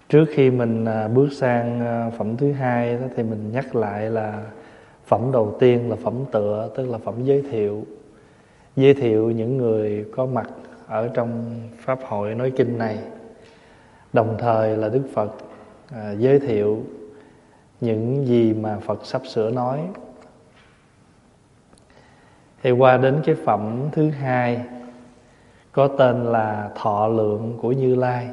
Trước khi mình bước sang phẩm thứ hai đó, thì mình nhắc lại là phẩm đầu tiên là phẩm tựa, tức là phẩm giới thiệu. Giới thiệu những người có mặt ở trong Pháp hội nói kinh này. Đồng thời là Đức Phật giới thiệu những gì mà Phật sắp sửa nói. Thì qua đến cái phẩm thứ hai có tên là Thọ Lượng của Như Lai.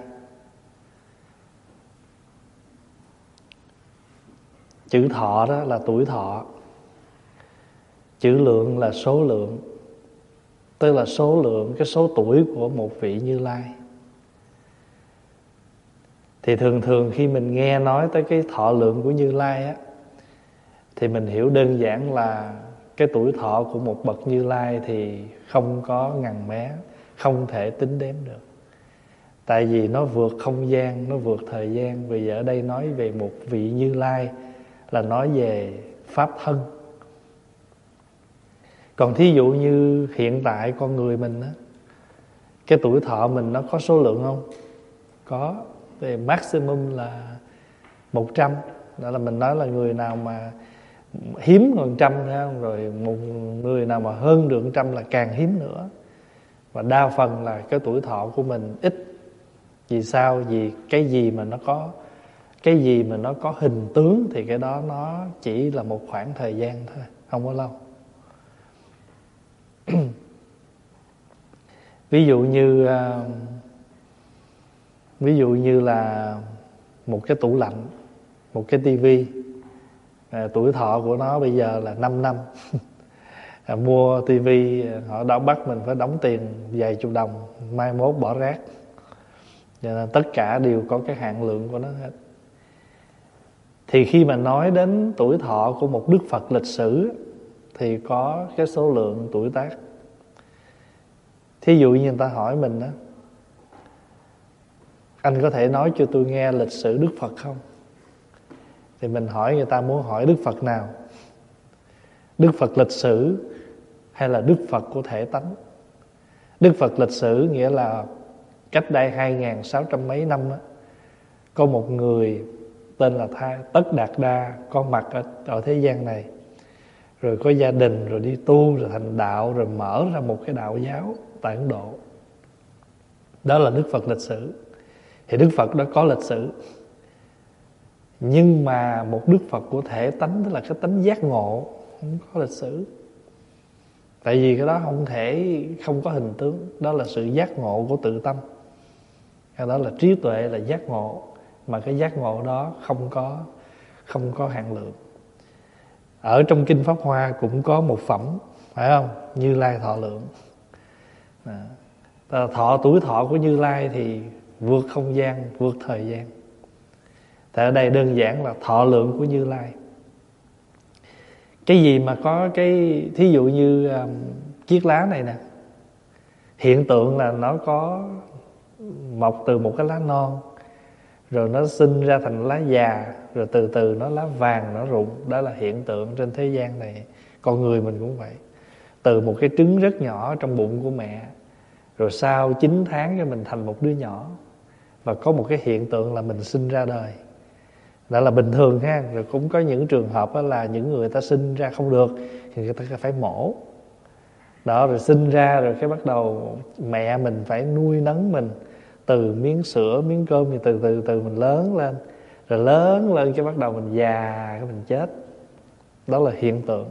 Chữ thọ đó là tuổi thọ, chữ lượng là số lượng, tức là số lượng, cái số tuổi của một vị Như Lai. Thì thường thường khi mình nghe nói tới cái thọ lượng của Như Lai á, thì mình hiểu đơn giản là cái tuổi thọ của một bậc Như Lai thì không có ngần mé, không thể tính đếm được. Tại vì nó vượt không gian, nó vượt thời gian. Vì ở đây nói về một vị Như Lai là nói về Pháp thân. Còn thí dụ như hiện tại con người mình á, cái tuổi thọ mình nó có số lượng không? Có. Thì maximum là 100. Đó là mình nói là người nào mà hiếm hơn 100 thôi, rồi một người nào mà hơn được 100 là càng hiếm nữa. Và đa phần là cái tuổi thọ của mình ít. Vì sao? Vì cái gì mà nó có hình tướng thì cái đó nó chỉ là một khoảng thời gian thôi, không có lâu. Ví dụ như là một cái tủ lạnh, một cái tivi, tuổi thọ của nó bây giờ là 5 năm. Mua tivi họ đã bắt mình phải đóng tiền vài chục đồng, mai mốt bỏ rác. Cho nên tất cả đều có cái hạn lượng của nó hết. Thì khi mà nói đến tuổi thọ của một Đức Phật lịch sử thì có cái số lượng tuổi tác. Thí dụ như người ta hỏi mình đó: anh có thể nói cho tôi nghe lịch sử Đức Phật không? Thì mình hỏi người ta muốn hỏi Đức Phật nào? Đức Phật lịch sử hay là Đức Phật của thể tánh? Đức Phật lịch sử nghĩa là cách đây 2.600 mấy năm đó, có một người tên là Tất Đạt Đa có mặt ở thế gian này. Rồi có gia đình, rồi đi tu, rồi thành đạo, rồi mở ra một cái đạo giáo tại Ấn Độ. Đó là Đức Phật lịch sử. Thì Đức Phật đó có lịch sử. Nhưng mà một Đức Phật của thể tánh, tức là cái tánh giác ngộ, không có lịch sử. Tại vì cái đó không có hình tướng. Đó là sự giác ngộ của tự tâm. Cái đó là trí tuệ, là giác ngộ. Mà cái giác ngộ đó không có hạn lượng. Ở trong Kinh Pháp Hoa cũng có một phẩm, phải không? Như Lai thọ lượng. Tuổi thọ của Như Lai thì vượt không gian, vượt thời gian. Tại ở đây đơn giản là thọ lượng của Như Lai. Cái gì mà có thí dụ như chiếc lá này nè, hiện tượng là nó có mọc từ một cái lá non, rồi nó sinh ra thành lá già, rồi từ từ nó lá vàng, nó rụng. Đó là hiện tượng trên thế gian này. Con người mình cũng vậy. Từ một cái trứng rất nhỏ trong bụng của mẹ, rồi sau 9 tháng cho mình thành một đứa nhỏ. Và có một cái hiện tượng là mình sinh ra đời. Đó là bình thường ha. Rồi cũng có những trường hợp đó là những người ta sinh ra không được thì người ta phải mổ. Đó, rồi sinh ra rồi cái bắt đầu mẹ mình phải nuôi nấng mình từ miếng sữa, miếng cơm, thì từ từ mình lớn lên. Rồi lớn lên cái bắt đầu mình già, cái mình chết. Đó là hiện tượng.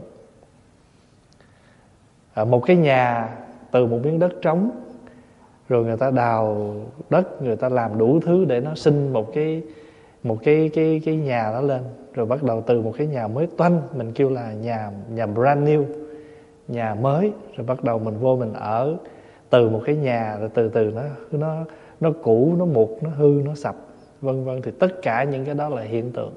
Một cái nhà từ một miếng đất trống, rồi người ta đào đất, người ta làm đủ thứ để nó sinh một cái nhà đó lên. Rồi bắt đầu từ một cái nhà mới toanh, mình kêu là nhà brand new, nhà mới. Rồi bắt đầu mình vô mình ở từ một cái nhà, rồi từ từ nó cũ, nó mục, nó hư, nó sập, vân vân. Thì tất cả những cái đó là hiện tượng.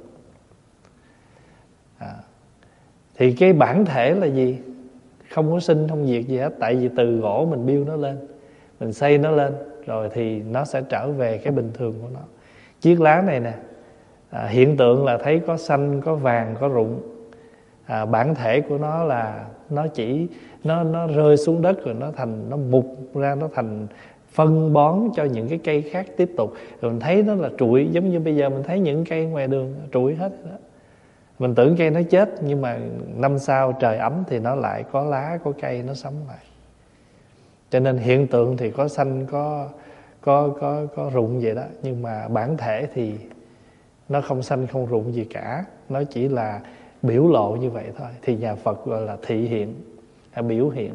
Thì cái bản thể là gì? Không có sinh, không diệt gì hết. Tại vì từ gỗ mình build nó lên, mình xây nó lên, rồi thì nó sẽ trở về cái bình thường của nó. Chiếc lá này nè, hiện tượng là thấy có xanh, có vàng, có rụng. Bản thể của nó là nó rơi xuống đất, rồi nó mục ra, nó thành phân bón cho những cái cây khác tiếp tục. Rồi mình thấy nó là trụi, giống như bây giờ mình thấy những cây ngoài đường trụi hết đó. Mình tưởng cây nó chết, nhưng mà năm sau trời ấm thì nó lại có lá, có cây, nó sống lại. Cho nên hiện tượng thì có xanh, có rụng vậy đó, nhưng mà bản thể thì nó không xanh không rụng gì cả, nó chỉ là biểu lộ như vậy thôi. Thì nhà Phật gọi là thị hiện hay biểu hiện.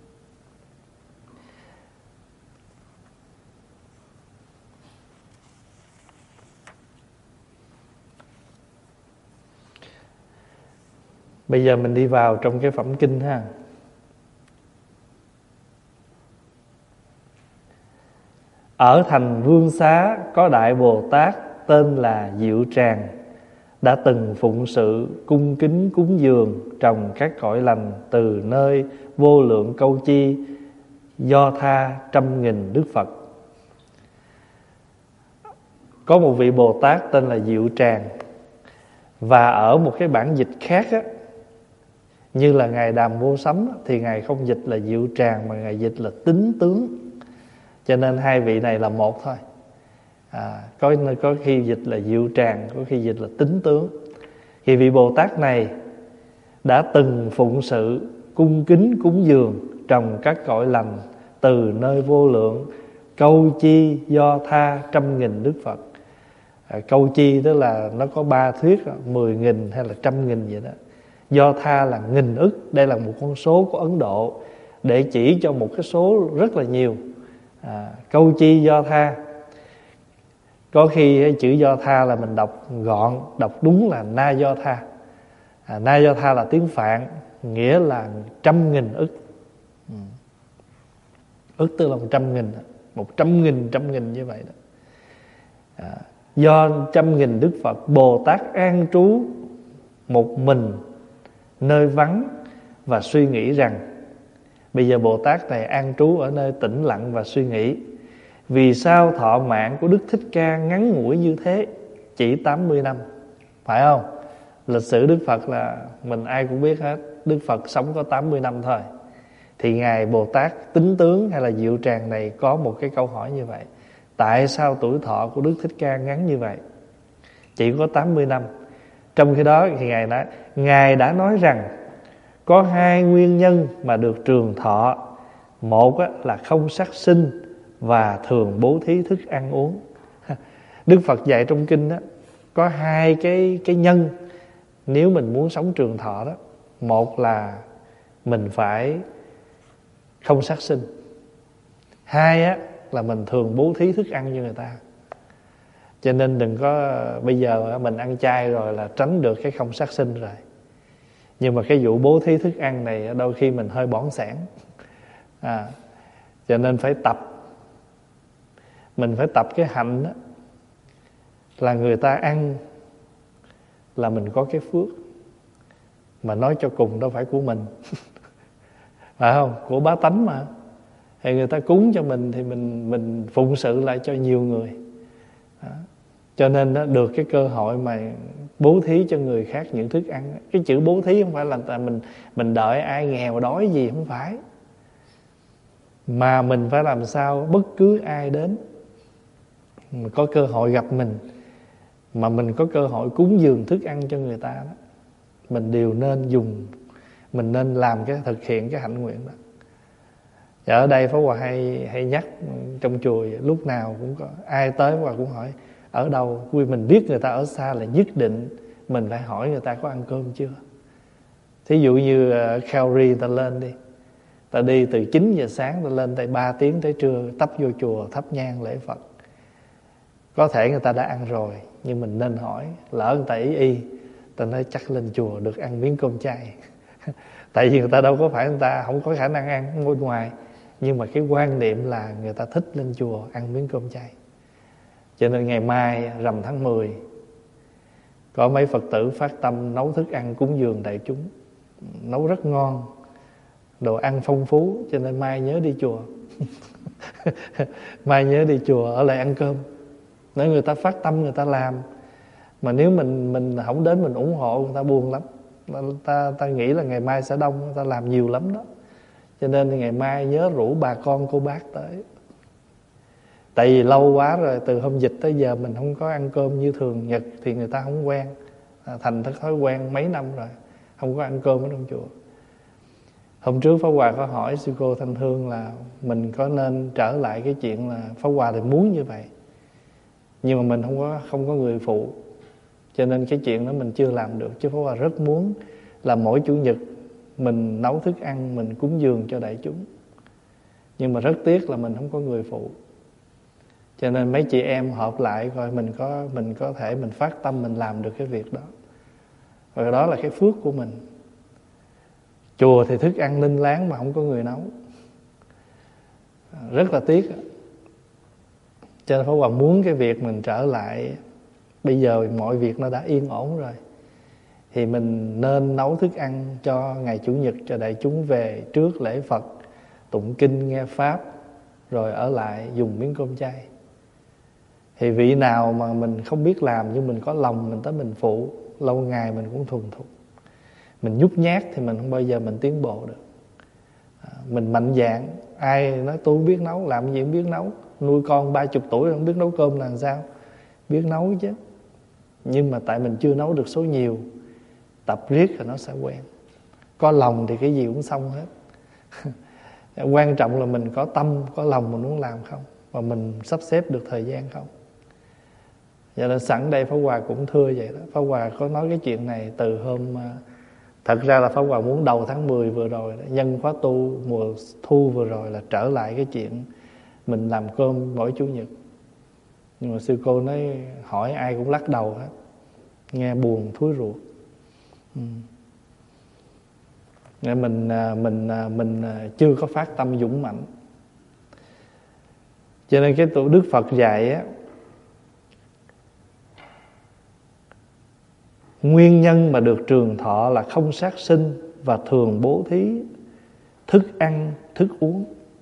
Bây giờ mình đi vào trong cái phẩm kinh ha. Ở thành Vương Xá có Đại Bồ Tát tên là Diệu Tràng, đã từng phụng sự cung kính cúng dường trồng các cội lành từ nơi vô lượng câu chi, do tha trăm nghìn Đức Phật. Có một vị Bồ Tát tên là Diệu Tràng, và ở một cái bản dịch khác á, như là Ngài Đàm Vô Sấm thì Ngài không dịch là Diệu Tràng mà Ngài dịch là Tính Tướng. Cho nên hai vị này là một thôi. Có khi dịch là Diệu Tràng, có khi dịch là Tính Tướng. Thì vị Bồ Tát này đã từng phụng sự cung kính cúng dường trồng các cội lành từ nơi vô lượng câu chi, do tha trăm nghìn Đức Phật. Câu chi tức là nó có ba thuyết, 10.000 hay là 100.000 vậy đó. Do tha là nghìn ức, đây là một con số của Ấn Độ để chỉ cho một cái số rất là nhiều. Câu chi do tha, có khi chữ do tha là mình đọc gọn, đọc đúng là na do tha. Na do tha là tiếng Phạn, nghĩa là 100.000 ức. Ức tức là 100.000, 100.000 như vậy đó. Do 100.000 Đức Phật, Bồ Tát an trú một mình nơi vắng và suy nghĩ rằng, bây giờ Bồ Tát này an trú ở nơi tĩnh lặng và suy nghĩ, vì sao thọ mạng của Đức Thích Ca ngắn ngủi như thế, chỉ 80 năm, phải không? Lịch sử Đức Phật là mình ai cũng biết hết, Đức Phật sống có 80 năm thôi. Thì Ngài Bồ Tát Tính Tướng hay là Diệu Tràng này có một cái câu hỏi như vậy: tại sao tuổi thọ của Đức Thích Ca ngắn như vậy, chỉ có 80 năm? Trong khi đó thì Ngài đã nói rằng có hai nguyên nhân mà được trường thọ. Một là không sát sinh và thường bố thí thức ăn uống. Đức Phật dạy trong kinh đó, có hai cái nhân nếu mình muốn sống trường thọ đó. Một là mình phải không sát sinh, hai là mình thường bố thí thức ăn cho người ta. Cho nên đừng có bây giờ mình ăn chay rồi là tránh được cái không sát sinh rồi. Nhưng mà cái vụ bố thí thức ăn này đôi khi mình hơi bỏng sẻn. Cho nên phải tập. Mình phải tập cái hạnh đó, là người ta ăn là mình có cái phước. Mà nói cho cùng đâu phải của mình. Phải không? Của bá tánh mà. Thì người ta cúng cho mình thì mình phụng sự lại cho nhiều người. Đó. Cho nên đó, được cái cơ hội mà bố thí cho người khác những thức ăn. Cái chữ bố thí không phải là mình đợi ai nghèo đói gì, không phải. Mà mình phải làm sao bất cứ ai đến mình có cơ hội gặp mình, mà mình có cơ hội cúng dường thức ăn cho người ta đó, mình đều nên dùng, mình nên làm thực hiện cái hạnh nguyện đó. Và ở đây Pháp Hòa hay nhắc trong chùa, lúc nào cũng có ai tới Pháp Hòa cũng hỏi ở đâu. Vì mình biết người ta ở xa là nhất định mình phải hỏi người ta có ăn cơm chưa. Thí dụ như Khao-ri ta lên đi, ta đi từ 9 giờ sáng ta lên tới 3 tiếng tới trưa, tấp vô chùa thắp nhang lễ Phật. Có thể người ta đã ăn rồi, nhưng mình nên hỏi. Lỡ người ta ý ta nói chắc lên chùa được ăn miếng cơm chay. Tại vì người ta đâu có phải, người ta không có khả năng ăn bên ngoài, nhưng mà cái quan niệm là người ta thích lên chùa ăn miếng cơm chay. Cho nên ngày mai rằm tháng 10 có mấy Phật tử phát tâm nấu thức ăn cúng dường đại chúng, nấu rất ngon, đồ ăn phong phú. Cho nên mai nhớ đi chùa. Mai nhớ đi chùa ở lại ăn cơm. Nếu người ta phát tâm người ta làm, mà nếu mình không đến mình ủng hộ, người ta buồn lắm. Ta nghĩ là ngày mai sẽ đông, người ta làm nhiều lắm đó. Cho nên ngày mai nhớ rủ bà con cô bác tới. Tại vì lâu quá rồi, từ hôm dịch tới giờ mình không có ăn cơm như thường nhật thì người ta không quen, thành thói quen mấy năm rồi không có ăn cơm ở trong chùa. Hôm trước Pháp Hòa có hỏi sư cô Thanh Hương là mình có nên trở lại cái chuyện là Pháp Hòa thì muốn như vậy, nhưng mà mình không có người phụ, cho nên cái chuyện đó mình chưa làm được. Chứ Pháp Hòa rất muốn là mỗi Chủ nhật mình nấu thức ăn, mình cúng dường cho đại chúng, nhưng mà rất tiếc là mình không có người phụ. Cho nên mấy chị em họp lại coi mình có thể mình phát tâm mình làm được cái việc đó. Và đó là cái phước của mình. Chùa thì thức ăn linh láng mà không có người nấu, rất là tiếc. Cho nên Pháp Hòa muốn cái việc mình trở lại. Bây giờ mọi việc nó đã yên ổn rồi, thì mình nên nấu thức ăn cho ngày Chủ nhật, cho đại chúng về trước lễ Phật, tụng kinh nghe Pháp, rồi ở lại dùng miếng cơm chay. Thì vị nào mà mình không biết làm nhưng mình có lòng mình tới mình phụ, lâu ngày mình cũng thuần thục. Mình nhút nhát thì mình không bao giờ mình tiến bộ được. Mình mạnh dạn, ai nói tôi không biết nấu, làm gì cũng biết nấu. Nuôi con 30 tuổi không biết nấu cơm là làm sao? Biết nấu chứ. Nhưng mà tại mình chưa nấu được số nhiều, tập riết rồi nó sẽ quen. Có lòng thì cái gì cũng xong hết. Quan trọng là mình có tâm, có lòng mình muốn làm không, và mình sắp xếp được thời gian không. Vậy nên sẵn đây Pháp Hòa cũng thưa vậy đó. Pháp Hòa có nói cái chuyện này từ hôm, thật ra là Pháp Hòa muốn đầu tháng 10 vừa rồi đó, nhân khóa tu mùa thu vừa rồi là trở lại cái chuyện mình làm cơm mỗi Chủ nhật. Nhưng mà sư cô nói hỏi ai cũng lắc đầu hết, nghe buồn thúi ruột. Nên mình chưa có phát tâm dũng mạnh. Cho nên cái tổ Đức Phật dạy á, nguyên nhân mà được trường thọ là không sát sinh và thường bố thí thức ăn, thức uống.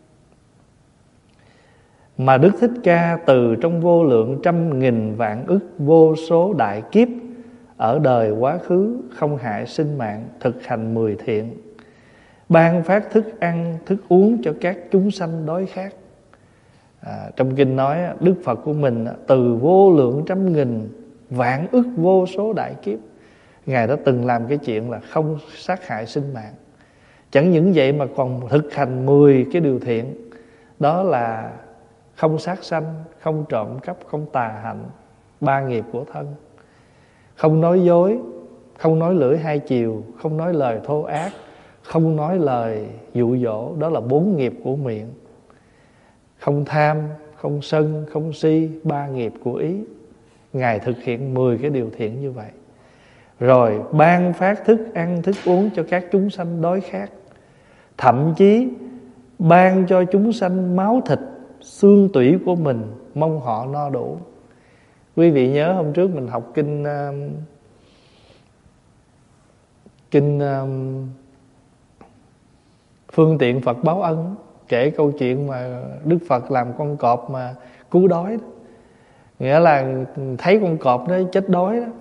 Mà Đức Thích Ca từ trong vô lượng trăm nghìn vạn ức vô số đại kiếp ở đời quá khứ không hại sinh mạng, thực hành 10 thiện, ban phát thức ăn, thức uống cho các chúng sanh đói khát. Trong kinh nói Đức Phật của mình từ vô lượng trăm nghìn vạn ức vô số đại kiếp, Ngài đã từng làm cái chuyện là không sát hại sinh mạng. Chẳng những vậy mà còn thực hành 10 cái điều thiện. Đó là không sát sanh, không trộm cắp, không tà hạnh, 3 nghiệp của thân, không nói dối, không nói lưỡi hai chiều, không nói lời thô ác, không nói lời dụ dỗ. Đó là 4 nghiệp của miệng. Không tham, không sân, không si, 3 nghiệp của ý. Ngài thực hiện 10 cái điều thiện như vậy. Rồi ban phát thức ăn, thức uống cho các chúng sanh đói khát. Thậm chí ban cho chúng sanh máu thịt, xương tủy của mình, mong họ no đủ. Quý vị nhớ hôm trước mình học kinh Phương tiện Phật báo ân, kể câu chuyện mà Đức Phật làm con cọp mà cứu đói đó. Nghĩa là thấy con cọp nó chết đói đó,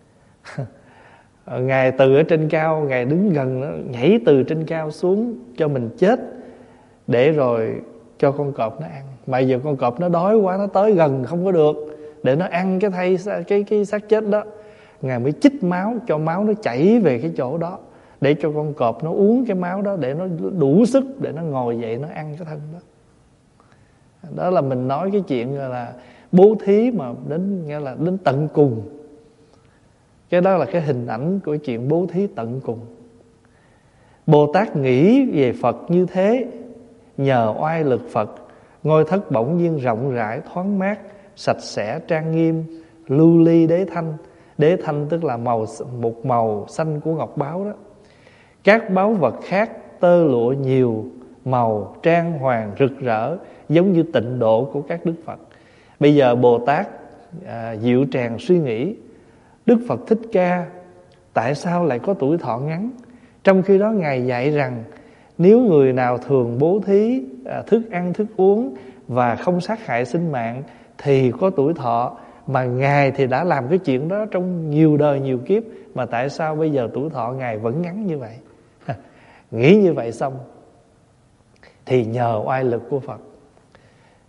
Ngài từ ở trên cao, Ngài đứng gần nó, nhảy từ trên cao xuống cho mình chết, để rồi cho con cọp nó ăn. Mà giờ con cọp nó đói quá, nó tới gần không có được, để nó ăn cái xác chết đó. Ngài mới chích máu, cho máu nó chảy về cái chỗ đó, để cho con cọp nó uống cái máu đó, để nó đủ sức để nó ngồi dậy nó ăn cái thân đó. Đó là mình nói cái chuyện là bố thí mà đến, nghĩa là đến tận cùng. Cái đó là cái hình ảnh của chuyện bố thí tận cùng. Bồ Tát nghĩ về Phật như thế, nhờ oai lực Phật, ngôi thất bỗng nhiên rộng rãi, thoáng mát, sạch sẽ, trang nghiêm, lưu ly đế thanh. Đế thanh tức là một màu xanh của ngọc báu đó. Các báu vật khác tơ lụa nhiều màu, trang hoàng rực rỡ, giống như tịnh độ của các Đức Phật. Bây giờ Bồ Tát diệu tràng suy nghĩ, Đức Phật Thích Ca tại sao lại có tuổi thọ ngắn? Trong khi đó Ngài dạy rằng nếu người nào thường bố thí thức ăn, thức uống và không sát hại sinh mạng thì có tuổi thọ. Mà Ngài thì đã làm cái chuyện đó trong nhiều đời nhiều kiếp, mà tại sao bây giờ tuổi thọ Ngài vẫn ngắn như vậy? Nghĩ như vậy xong thì nhờ oai lực của Phật.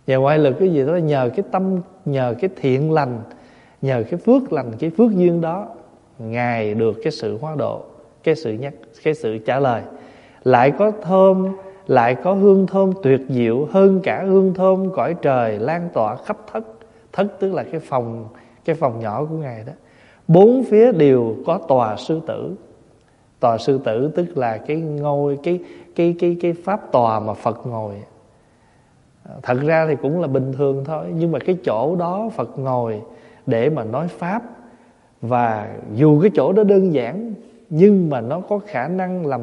Và ngoại lực cái gì đó nhờ cái tâm, nhờ cái thiện lành, nhờ cái phước lành, cái phước duyên đó, Ngài được cái sự hóa độ, cái sự trả lời. Lại có thơm, lại có hương thơm tuyệt diệu hơn cả hương thơm cõi trời lan tỏa khắp thất. Thất tức là cái phòng nhỏ của Ngài đó. Bốn phía đều có tòa sư tử. Tòa sư tử tức là cái ngôi, cái pháp tòa mà Phật ngồi. Thật ra thì cũng là bình thường thôi, nhưng mà cái chỗ đó Phật ngồi để mà nói pháp. Và dù cái chỗ đó đơn giản, nhưng mà nó có khả năng làm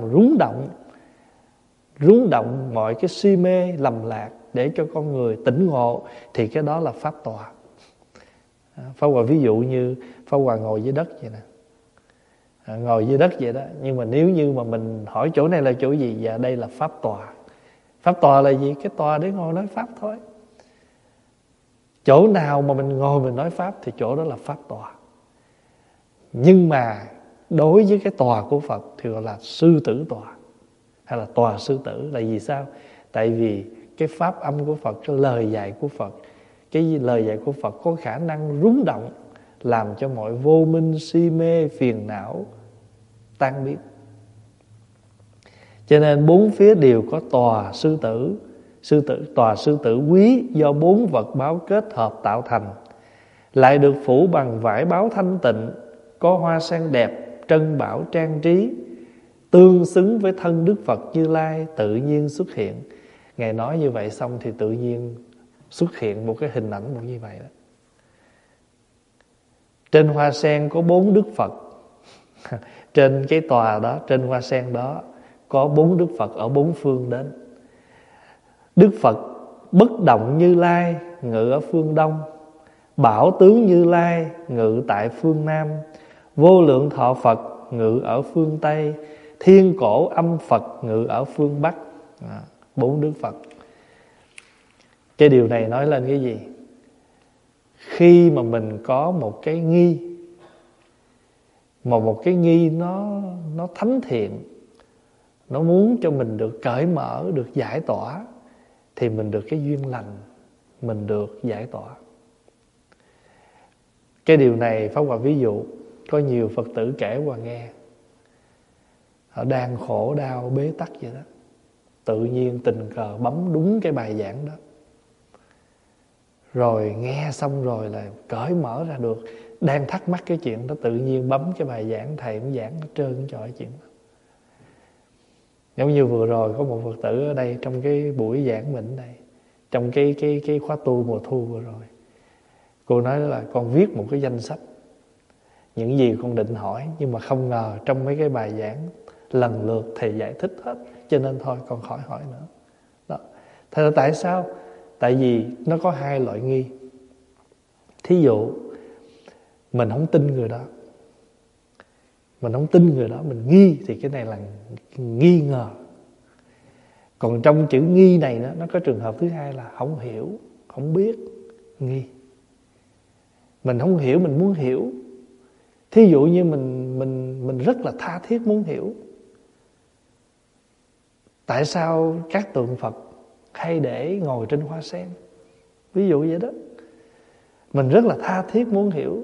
rúng động mọi cái si mê lầm lạc, để cho con người tỉnh ngộ. Thì cái đó là pháp tòa. Pháp Hòa ví dụ như Pháp Hòa ngồi dưới đất vậy nè, ngồi dưới đất vậy đó. Nhưng mà nếu như mà mình hỏi chỗ này là chỗ gì, dạ đây là pháp tòa. Pháp tòa là gì? Cái tòa để ngồi nói pháp thôi. Chỗ nào mà mình ngồi mình nói pháp thì chỗ đó là pháp tòa. Nhưng mà đối với cái tòa của Phật thì gọi là sư tử tòa, hay là tòa sư tử. Là vì sao? Tại vì cái pháp âm của Phật, cái lời dạy của Phật, cái lời dạy của Phật có khả năng rúng động, làm cho mọi vô minh, si mê, phiền não tan biến. Cho nên bốn phía đều có tòa sư tử. Tòa sư tử quý do bốn vật báo kết hợp tạo thành, lại được phủ bằng vải báo thanh tịnh, có hoa sen đẹp, trân bảo trang trí, tương xứng với thân Đức Phật Như Lai tự nhiên xuất hiện. Ngài nói như vậy xong thì tự nhiên xuất hiện một cái hình ảnh một như vậy đó. Trên hoa sen có 4 Đức Phật. Trên cái tòa đó, trên hoa sen đó có 4 Đức Phật ở 4 phương đến. Đức Phật bất động Như Lai ngự ở phương Đông, bảo tướng Như Lai ngự tại phương Nam, vô lượng thọ Phật ngự ở phương Tây, thiên cổ âm Phật ngự ở phương Bắc. 4 Đức Phật. Cái điều này nói lên cái gì? Khi mà mình có một cái nghi, mà một cái nghi nó thánh thiện, nó muốn cho mình được cởi mở, được giải tỏa, thì mình được cái duyên lành, mình được giải tỏa. Cái điều này Pháp Hòa ví dụ, có nhiều Phật tử kể Hòa nghe. Họ đang khổ đau bế tắc vậy đó, tự nhiên tình cờ bấm đúng cái bài giảng đó, rồi nghe xong rồi là cởi mở ra được. Đang thắc mắc cái chuyện đó, tự nhiên bấm cái bài giảng, thầy cũng giảng hết trơn trọi chuyện đó. Giống như vừa rồi có một Phật tử ở đây, trong cái buổi giảng mình đây, trong cái khóa tu mùa thu vừa rồi, cô nói là con viết một cái danh sách những gì con định hỏi, nhưng mà không ngờ trong mấy cái bài giảng lần lượt thầy giải thích hết, cho nên thôi con khỏi hỏi nữa đó. Thế là tại sao? Tại vì nó có hai loại nghi. Thí dụ mình không tin người đó, mình nghi, thì cái này là nghi ngờ. Còn trong chữ nghi này nó có trường hợp thứ hai là không hiểu, không biết, nghi. Mình không hiểu, mình muốn hiểu. Thí dụ như mình rất là tha thiết muốn hiểu tại sao các tượng Phật hay để ngồi trên hoa sen, ví dụ vậy đó. Mình rất là tha thiết muốn hiểu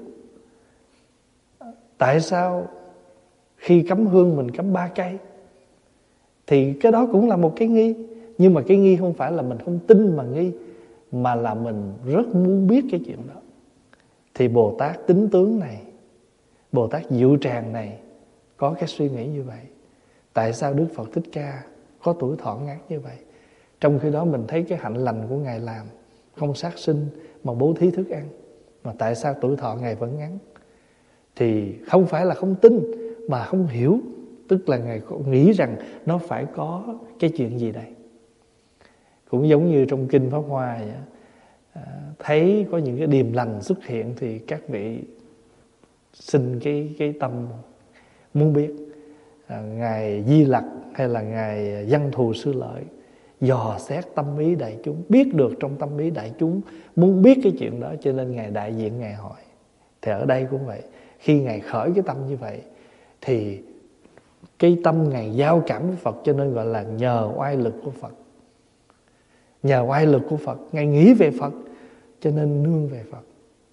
tại sao khi cắm hương mình cắm 3 cây. Thì cái đó cũng là một cái nghi. Nhưng mà cái nghi không phải là mình không tin mà nghi, mà là mình rất muốn biết cái chuyện đó. Thì Bồ Tát Tính Tướng này, Bồ Tát Diệu Tràng này có cái suy nghĩ như vậy. Tại sao Đức Phật Thích Ca có tuổi thọ ngắn như vậy, trong khi đó mình thấy cái hạnh lành của Ngài làm, không sát sinh mà bố thí thức ăn, mà tại sao tuổi thọ Ngài vẫn ngắn? Thì không phải là không tin, mà không hiểu. Tức là Ngài nghĩ rằng nó phải có cái chuyện gì đây. Cũng giống như trong Kinh Pháp Hoa vậy, thấy có những cái điềm lành xuất hiện thì các vị sinh cái tâm muốn biết. Ngài Di Lặc hay là Ngài Văn Thù Sư Lợi dò xét tâm ý đại chúng, biết được trong tâm ý đại chúng muốn biết cái chuyện đó, cho nên Ngài đại diện Ngài hỏi. Thì ở đây cũng vậy, khi Ngài khởi cái tâm như vậy thì cái tâm Ngài giao cảm với Phật, cho nên gọi là nhờ oai lực của Phật. Nhờ oai lực của Phật, Ngài nghĩ về Phật cho nên nương về Phật.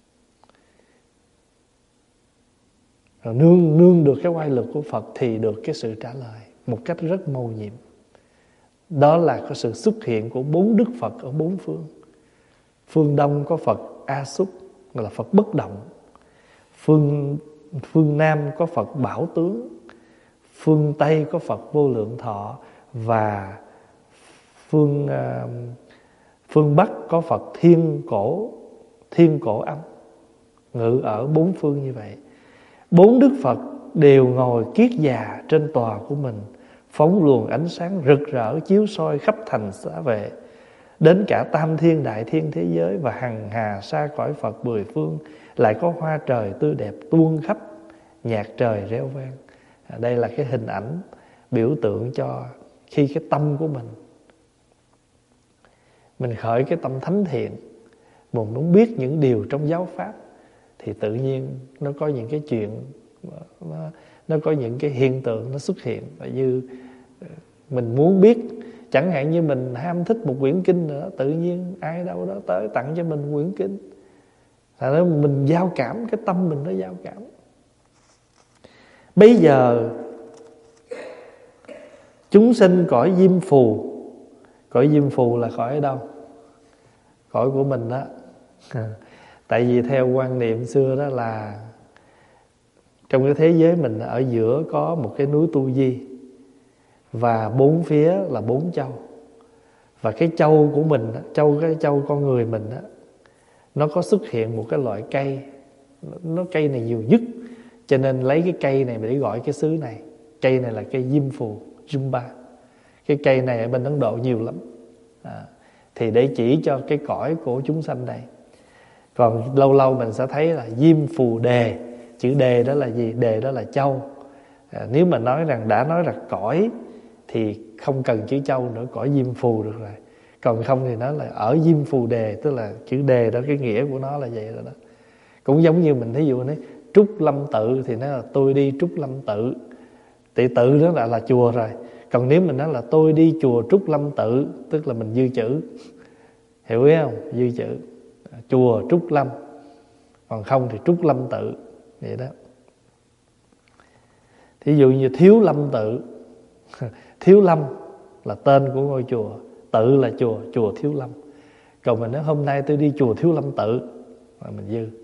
Rồi nương được cái oai lực của Phật thì được cái sự trả lời một cách rất mầu nhiệm. Đó là cái sự xuất hiện của 4 Đức Phật ở 4 phương. Phương Đông có Phật A Xúc, là Phật bất động. Phương Nam có Phật Bảo Tướng. Phương Tây có Phật Vô Lượng Thọ. Và phương Bắc có Phật Thiên Cổ Âm, ngự ở 4 phương như vậy. 4 Đức Phật đều ngồi kiết già trên tòa của mình, phóng luồng ánh sáng rực rỡ chiếu soi khắp thành xá vệ, đến cả tam thiên đại thiên thế giới và hằng hà sa cõi Phật 10 phương. Lại có hoa trời tươi đẹp tuôn khắp, nhạc trời reo vang. Đây là cái hình ảnh biểu tượng cho khi cái tâm của mình khởi cái tâm thánh thiện, mình muốn biết những điều trong giáo pháp, thì tự nhiên nó có những cái chuyện, nó có những cái hiện tượng nó xuất hiện. Như mình muốn biết, chẳng hạn như mình ham thích một quyển kinh nữa, tự nhiên ai đâu đó tới tặng cho mình quyển kinh, thành ra mình giao cảm, cái tâm mình nó giao cảm. Bây giờ chúng sinh cõi Diêm Phù. Cõi Diêm Phù là cõi ở đâu? Cõi của mình đó. Tại vì theo quan niệm xưa đó là trong cái thế giới mình, ở giữa có một cái núi Tu Di, và 4 phía là 4 châu. Và cái châu của mình, cái châu con người mình đó, nó có xuất hiện một cái loại cây. Nó cây này nhiều nhất, cho nên lấy cái cây này để gọi cái xứ này. Cây này là cây Diêm Phù, Jumba. Cái cây này ở bên Ấn Độ nhiều lắm. Thì để chỉ cho cái cõi của chúng sanh đây. Còn lâu lâu mình sẽ thấy là Diêm Phù Đề. Chữ Đề đó là gì? Đề đó là châu. Nếu mà nói rằng đã nói là cõi thì không cần chữ châu nữa, cõi Diêm Phù được rồi. Còn không thì nói là ở Diêm Phù Đề, tức là chữ Đề đó, cái nghĩa của nó là vậy rồi đó. Cũng giống như mình thí dụ nói Trúc Lâm Tự thì nói là tôi đi Trúc Lâm Tự, thì tự đó là chùa rồi. Còn nếu mình nói là tôi đi chùa Trúc Lâm Tự, tức là mình dư chữ, hiểu ý không? Dư chữ chùa Trúc Lâm, còn không thì Trúc Lâm Tự vậy đó. Thí dụ như Thiếu Lâm Tự, Thiếu Lâm là tên của ngôi chùa, tự là chùa Thiếu Lâm. Còn mình nói hôm nay tôi đi chùa Thiếu Lâm Tự là mình dư.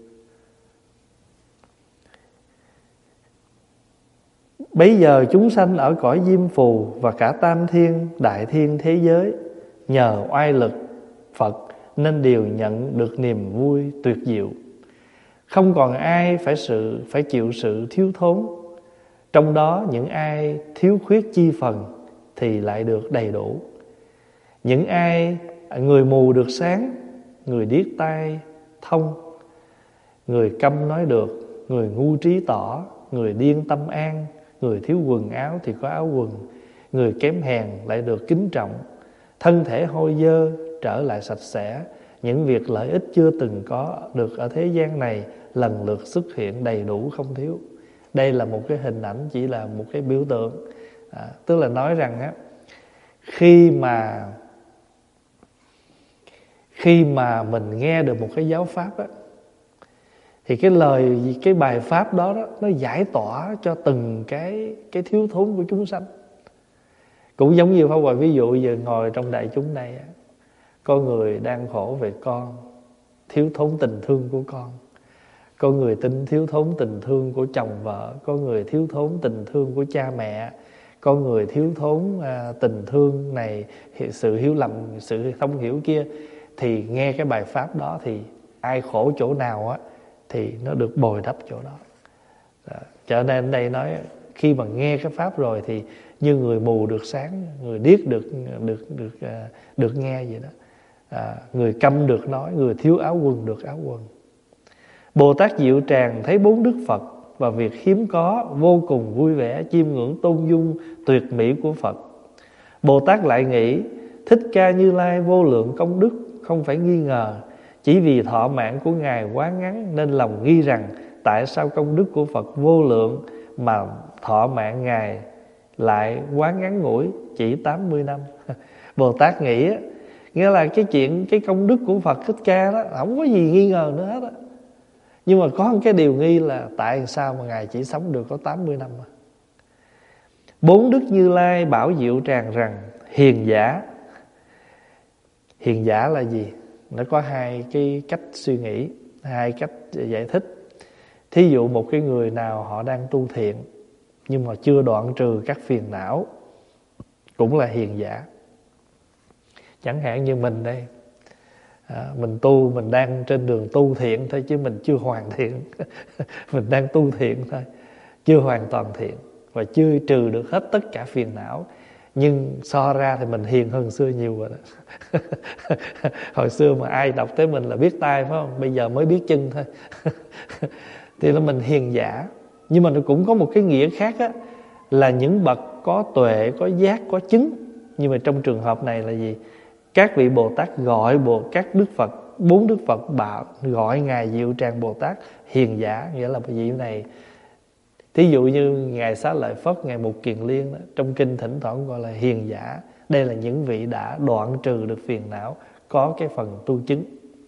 Bấy giờ chúng sanh ở cõi Diêm Phù và cả tam thiên đại thiên thế giới, nhờ oai lực Phật nên đều nhận được niềm vui tuyệt diệu. Không còn ai phải chịu sự thiếu thốn. Trong đó những ai thiếu khuyết chi phần thì lại được đầy đủ. Những ai người mù được sáng, người điếc tai thông, người câm nói được, người ngu trí tỏ, người điên tâm an, người thiếu quần áo thì có áo quần, người kém hèn lại được kính trọng, thân thể hôi dơ trở lại sạch sẽ. Những việc lợi ích chưa từng có được ở thế gian này lần lượt xuất hiện đầy đủ không thiếu. Đây là một cái hình ảnh, chỉ là một cái biểu tượng. Tức là nói rằng á, khi mà mình nghe được một cái giáo pháp á, thì cái bài pháp đó, nó giải tỏa cho từng cái thiếu thốn của chúng sanh. Cũng giống như Pháp Hòa ví dụ giờ ngồi trong đại chúng này á, có người đang khổ về con, thiếu thốn tình thương của con. Có người thiếu thốn tình thương của chồng vợ. Có người thiếu thốn tình thương của cha mẹ. Có người thiếu thốn tình thương này, sự hiểu lầm, sự thông hiểu kia. Thì nghe cái bài pháp đó thì ai khổ chỗ nào á thì nó được bồi đắp chỗ đó. Cho nên đây nói khi mà nghe cái pháp rồi thì như người mù được sáng, người điếc được nghe vậy đó. Người câm được nói, người thiếu áo quần được áo quần. Bồ Tát Diệu Tràng thấy 4 Đức Phật và việc hiếm có, vô cùng vui vẻ chiêm ngưỡng tôn dung tuyệt mỹ của Phật. Bồ Tát lại nghĩ Thích Ca Như Lai vô lượng công đức không phải nghi ngờ. Chỉ vì thọ mạng của Ngài quá ngắn nên lòng nghi rằng tại sao công đức của Phật vô lượng mà thọ mạng Ngài lại quá ngắn ngủi, chỉ 80 năm. Bồ Tát nghĩ Nghĩa là cái công đức của Phật Thích Ca đó không có gì nghi ngờ nữa hết á. Nhưng mà có một cái điều nghi là tại sao mà Ngài chỉ sống được có 80 năm à? Bốn Đức Như Lai bảo Diệu Tràng rằng hiền giả. Hiền giả là gì? Nó có hai cái cách suy nghĩ, hai cách giải thích. Thí dụ một cái người nào họ đang tu thiện nhưng mà chưa đoạn trừ các phiền não, cũng là hiền giả. Chẳng hạn như mình đây, mình tu, mình đang trên đường tu thiện thôi chứ mình chưa hoàn thiện. Mình đang tu thiện thôi, chưa hoàn toàn thiện và chưa trừ được hết tất cả phiền não. Nhưng so ra thì mình hiền hơn xưa nhiều rồi đó. Hồi xưa mà ai đọc tới mình là biết tay phải không? Bây giờ mới biết chân thôi. Thì là mình hiền giả. Nhưng mà nó cũng có một cái nghĩa khác á, là những bậc có tuệ, có giác, có chứng. Nhưng mà trong trường hợp này là gì? Các vị Bồ Tát gọi các Đức Phật, 4 Đức Phật bảo gọi Ngài Diệu Tràng Bồ Tát hiền giả. Nghĩa là vị này, thí dụ như Ngài Xá Lợi Phất, Ngài Mục Kiền Liên đó, trong kinh thỉnh thoảng gọi là hiền giả. Đây là những vị đã đoạn trừ được phiền não, có cái phần tu chứng.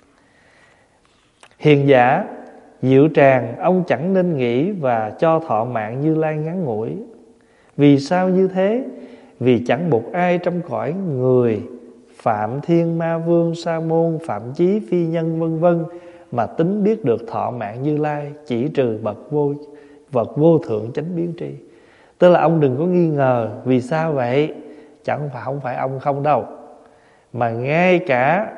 Hiền giả Diệu Tràng, ông chẳng nên nghĩ và cho thọ mạng Như Lai ngắn ngủi. Vì sao như thế? Vì chẳng một ai trong cõi người, Phạm Thiên, Ma Vương, Sa Môn, Phạm Chí, Phi Nhân vân vân mà tính biết được thọ mạng Như Lai, chỉ trừ vật vô thượng chánh biến tri. Tức là ông đừng có nghi ngờ. Vì sao vậy? Không phải ông không đâu, mà ngay cả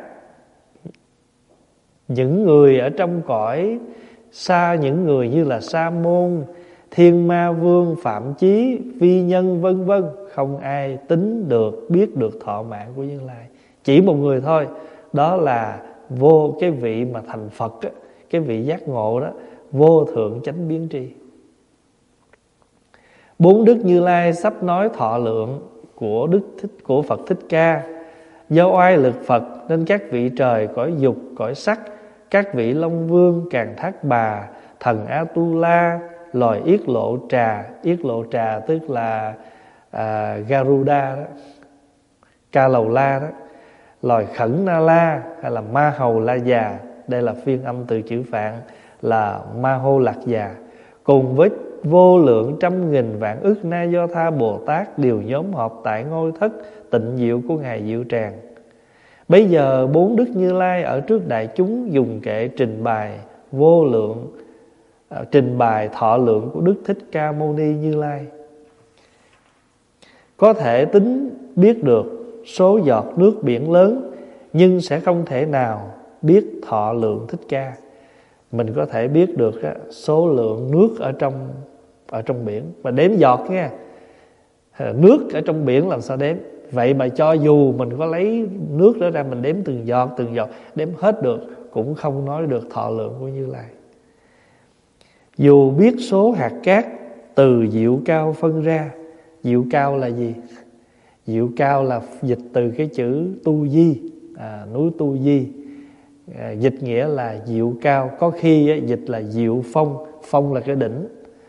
những người ở trong cõi xa, những người như là Sa Môn, Thiên Ma Vương, Phạm Chí, Phi Nhân vân vân, không ai tính được, biết được thọ mạng của Như Lai. Chỉ một người thôi, đó là cái vị mà thành Phật á, cái vị giác ngộ đó, vô thượng chánh biến tri. 4 Đức Như Lai sắp nói thọ lượng của Phật Thích Ca. Do oai lực Phật nên các vị trời cõi dục, cõi sắc, các vị Long Vương, Càn Thác Bà, thần Atula, loài yết lộ trà. Yết lộ trà tức là Garuda đó, Ca Lầu La đó, loài Khẩn Na La hay là Ma Hầu La Già. Đây là phiên âm từ chữ Phạn là Ma Hô Lạc Già. Cùng với vô lượng trăm nghìn vạn ức Na Do Tha Bồ Tát đều nhóm họp tại ngôi thất tịnh diệu của Ngài Diệu Tràng. Bây giờ 4 Đức Như Lai ở trước đại chúng dùng kệ trình bày thọ lượng của Đức Thích Ca Mâu Ni Như Lai. Có thể tính biết được số giọt nước biển lớn, nhưng sẽ không thể nào biết thọ lượng Thích Ca. Mình có thể biết được số lượng nước ở trong biển, mà đếm giọt nha. Nước ở trong biển làm sao đếm? Vậy mà cho dù mình có lấy nước đó ra, mình đếm từng giọt đếm hết được, cũng không nói được thọ lượng của Như Lai. Dù biết số hạt cát từ diệu cao phân ra. Diệu cao là gì? Diệu cao là dịch từ cái chữ Tu Di, núi Tu Di. Dịch nghĩa là diệu cao. Có khi dịch là diệu phong. Phong là cái đỉnh.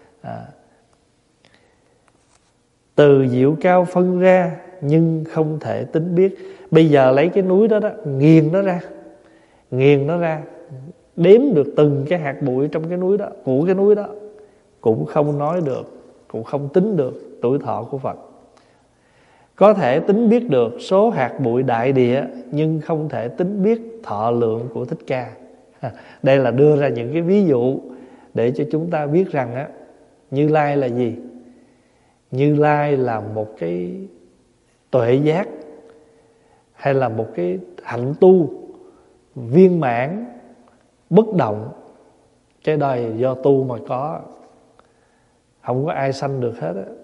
Từ diệu cao phân ra, nhưng không thể tính biết. Bây giờ lấy cái núi đó nghiền nó ra, đếm được từng cái hạt bụi trong cái núi đó, của cái núi đó, cũng không nói được, cũng không tính được tuổi thọ của Phật. Có thể tính biết được số hạt bụi đại địa, nhưng không thể tính biết thọ lượng của Thích Ca. Đây là đưa ra những cái ví dụ để cho chúng ta biết rằng Như Lai là gì? Như Lai là một cái tuệ giác, hay là một cái hạnh tu viên mãn, bất động. Cái đời do tu mà có, không có ai sanh được hết á.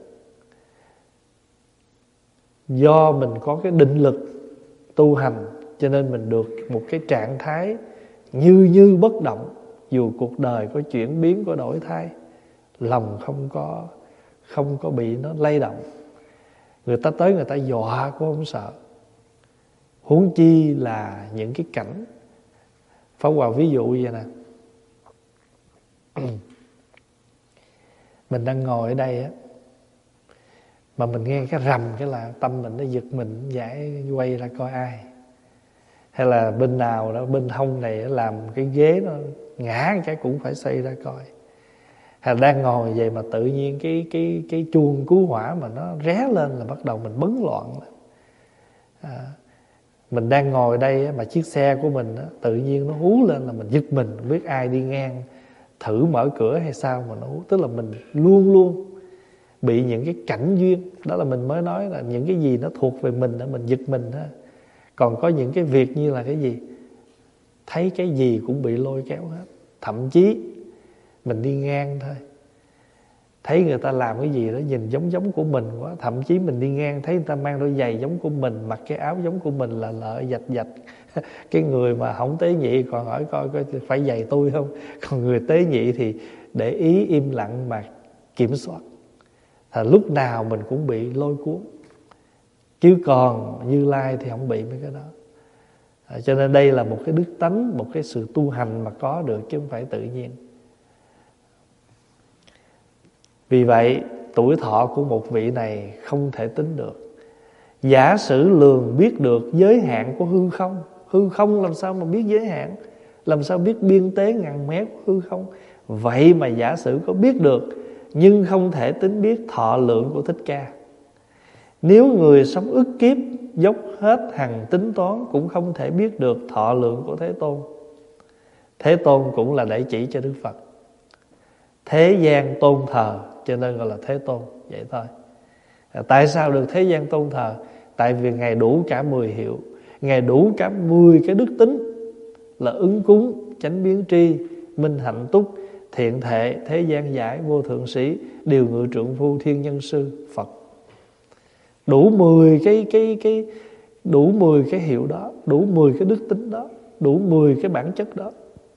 Do mình có cái định lực tu hành, cho nên mình được một cái trạng thái như bất động. Dù cuộc đời có chuyển biến, có đổi thay, lòng không có bị nó lay động. Người ta tới người ta dọa cũng không sợ, huống chi là những cái cảnh. Pháp Hòa ví dụ vậy nè. Mình đang ngồi ở đây á, mà mình nghe cái rầm cái là tâm mình nó giật mình, giải quay ra coi ai. hay là bên nào đó, bên hông này làm cái ghế nó ngã cái cũng phải xoay ra coi. Hay là đang ngồi vậy mà tự nhiên cái chuông cứu hỏa mà nó ré lên là bắt đầu mình bấn loạn. Mình đang ngồi đây mà chiếc xe của mình tự nhiên nó hú lên là mình giật mình, không biết ai đi ngang thử mở cửa hay sao mà nó hú. Tức là mình luôn luôn bị những cái cảnh duyên. Đó là mình mới nói là những cái gì nó thuộc về mình mình giật mình đó. Còn có những cái việc như là cái gì, thấy cái gì cũng bị lôi kéo hết. Thậm chí mình đi ngang thôi, thấy người ta làm cái gì đó nhìn giống của mình quá. Thậm chí mình đi ngang thấy người ta mang đôi giày giống của mình, mặc cái áo giống của mình là lợi dạch cái người mà không tế nhị còn hỏi coi phải giày tôi không. Còn người tế nhị thì để ý im lặng mà kiểm soát. Lúc nào mình cũng bị lôi cuốn. Chứ còn Như Lai thì không bị mấy cái đó. Cho nên đây là một cái đức tánh, một cái sự tu hành mà có được, chứ không phải tự nhiên. Vì vậy tuổi thọ của một vị này không thể tính được. Giả sử lường biết được giới hạn của hư không. Hư không làm sao mà biết giới hạn, làm sao biết biên tế ngàn mét của hư không. Vậy mà giả sử có biết được, nhưng không thể tính biết thọ lượng của Thích Ca. Nếu người sống ức kiếp dốc hết hằng tính toán cũng không thể biết được thọ lượng của Thế Tôn. Thế Tôn cũng là để chỉ cho Đức Phật. Thế gian tôn thờ cho nên gọi là Thế Tôn, vậy thôi. Tại sao được thế gian tôn thờ? Tại vì Ngài đủ cả 10 hiệu, Ngài đủ cả 10 cái đức tính là ứng cúng, chánh biến tri, minh hạnh túc, thiện thệ, thế gian giải, vô thượng sĩ, điều ngự trượng phu, thiên nhân sư, Phật. Đủ 10 đủ 10 cái hiệu đó, đủ 10 cái đức tính đó, đủ 10 cái bản chất đó.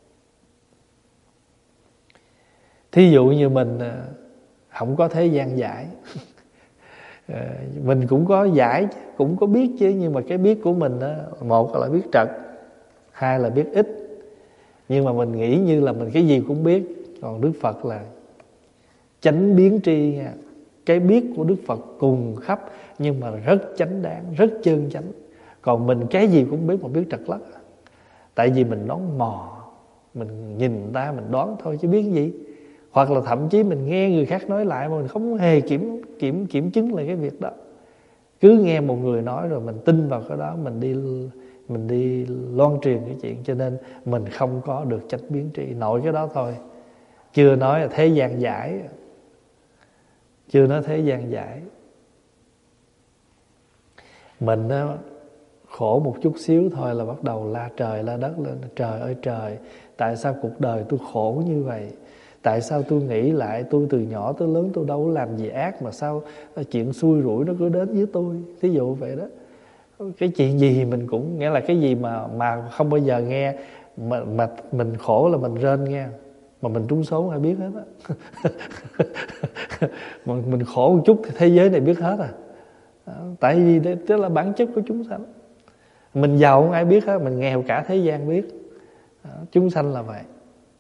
Thí dụ như mình không có thế gian giải, mình cũng có giải, cũng có biết chứ, nhưng mà cái biết của mình một là biết trật, hai là biết ít. Nhưng mà mình nghĩ như là mình cái gì cũng biết. Còn Đức Phật là chánh biến tri nha. Cái biết của Đức Phật cùng khắp, nhưng mà rất chánh đáng, rất chân chánh. Còn mình cái gì cũng biết mà biết trật lắc. Tại vì mình đoán mò, mình nhìn người ta mình đoán thôi chứ biết gì. Hoặc là thậm chí mình nghe người khác nói lại mà mình không hề kiểm chứng lại cái việc đó. Cứ nghe một người nói rồi mình tin vào cái đó, mình đi loan truyền cái chuyện. Cho nên mình không có được chánh biến tri, nội cái đó thôi. Chưa nói là thế gian giải, chưa nói thế gian giải. Mình khổ một chút xíu thôi là bắt đầu la trời la đất lên. Trời ơi trời, tại sao cuộc đời tôi khổ như vậy? Tại sao tôi nghĩ lại, tôi từ nhỏ tới lớn tôi đâu có làm gì ác, mà sao chuyện xui rủi nó cứ đến với tôi? Thí dụ vậy đó. Cái chuyện gì mình cũng, nghĩa là cái gì mà không bao giờ nghe mà mình khổ là mình rên nghe, mà mình trúng số ai biết hết á. Mình khổ một chút thì thế giới này biết hết à. Tại vì đó là bản chất của chúng sanh. Mình giàu không ai biết hết, mình nghèo cả thế gian biết. Chúng sanh là vậy.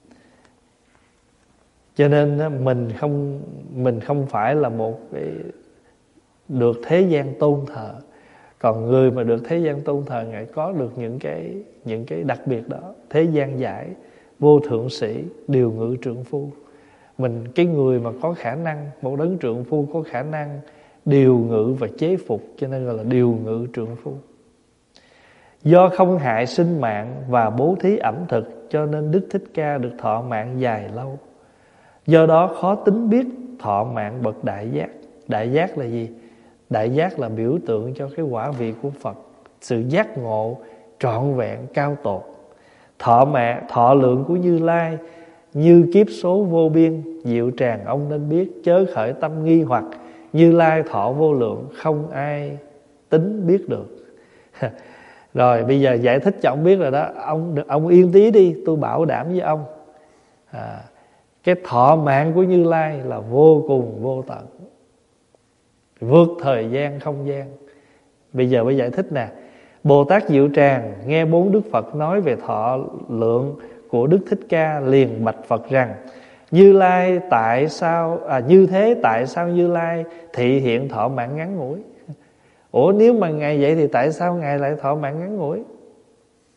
Cho nên mình không phải là một cái được thế gian tôn thờ. Còn người mà được thế gian tôn thờ, Ngài có được những cái đặc biệt đó. Thế gian giải, vô thượng sĩ, điều ngự trượng phu. Cái người mà có khả năng, một đấng trượng phu có khả năng điều ngự và chế phục, cho nên gọi là điều ngự trượng phu. Do không hại sinh mạng và bố thí ẩm thực, cho nên Đức Thích Ca được thọ mạng dài lâu. Do đó khó tính biết thọ mạng bậc đại giác. Đại giác là gì? Đại giác là biểu tượng cho cái quả vị của Phật, sự giác ngộ trọn vẹn cao tột. Thọ lượng của Như Lai như kiếp số vô biên, diệu tràng ông nên biết, chớ khởi tâm nghi hoặc. Như Lai thọ vô lượng, không ai tính biết được. Rồi bây giờ giải thích cho ông biết rồi đó. Ông yên tí đi, tôi bảo đảm với ông. Cái thọ mạng của Như Lai là vô cùng vô tận, vượt thời gian không gian. Bây giờ mới giải thích nè. Bồ Tát Diệu Tràng nghe 4 Đức Phật nói về thọ lượng của Đức Thích Ca, liền bạch Phật rằng: Như Lai tại sao như thế, tại sao Như Lai thị hiện thọ mạng ngắn ngủi? Ủa nếu mà Ngài vậy thì tại sao Ngài lại thọ mạng ngắn ngủi?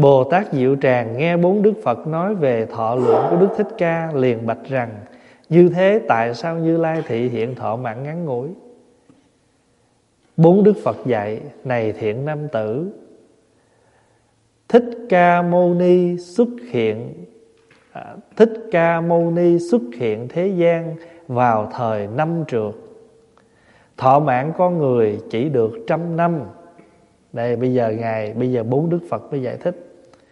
Bồ Tát Diệu Tràng nghe 4 Đức Phật nói về thọ lượng của Đức Thích Ca, liền bạch rằng: như thế tại sao Như Lai thị hiện thọ mạng ngắn ngủi? 4 Đức Phật dạy: này thiện nam tử, Thích Ca Mâu Ni xuất hiện thế gian vào thời năm trượt. Thọ mạng con người chỉ được 100 năm. Đây bây giờ 4 Đức Phật mới giải thích.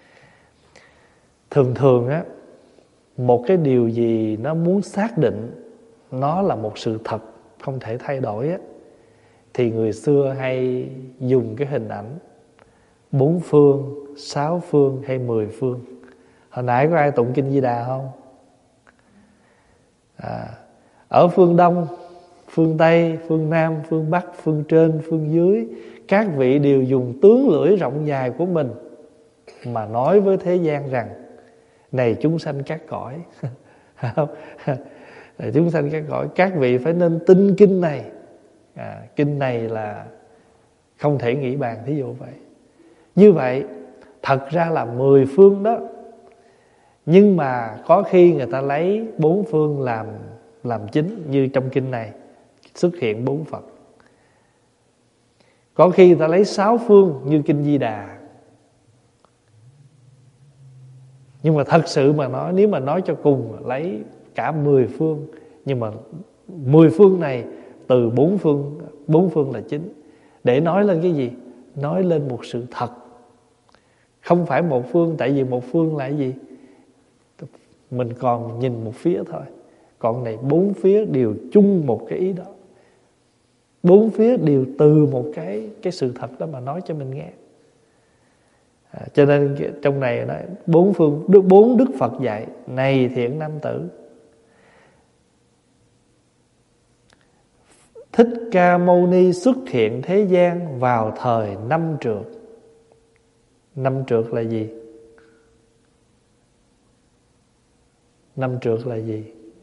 Thường á, một cái điều gì nó muốn xác định nó là một sự thật không thể thay đổi á, thì người xưa hay dùng cái hình ảnh 4 phương, 6 phương hay 10 phương. Hồi nãy có ai tụng Kinh Di Đà không? Ở phương Đông, phương Tây, phương Nam, phương Bắc, phương trên, phương dưới, các vị đều dùng tướng lưỡi rộng dài của mình mà nói với thế gian rằng: này chúng sanh các cõi. Này chúng sanh các cõi, các vị phải nên tin kinh này. Kinh này là không thể nghĩ bàn, thí dụ vậy. Như vậy thật ra là 10 phương đó, nhưng mà có khi người ta lấy 4 phương làm chính, như trong kinh này xuất hiện 4 Phật. Có khi người ta lấy 6 phương như Kinh Di Đà. Nhưng mà thật sự mà nói, nếu mà nói cho cùng, lấy cả 10 phương. Nhưng mà 10 phương này từ 4 phương là chính. Để nói lên cái gì? Nói lên một sự thật. Không phải một phương, tại vì một phương là cái gì? Mình còn nhìn một phía thôi. Còn này 4 phía đều chung một cái ý đó. 4 phía đều từ một cái sự thật đó mà nói cho mình nghe. Cho nên trong này nói 4 Đức Phật dạy: này thiện nam tử, Thích Ca Mâu Ni xuất hiện thế gian vào thời năm trượt. Năm trượt là gì? Năm trượt là gì?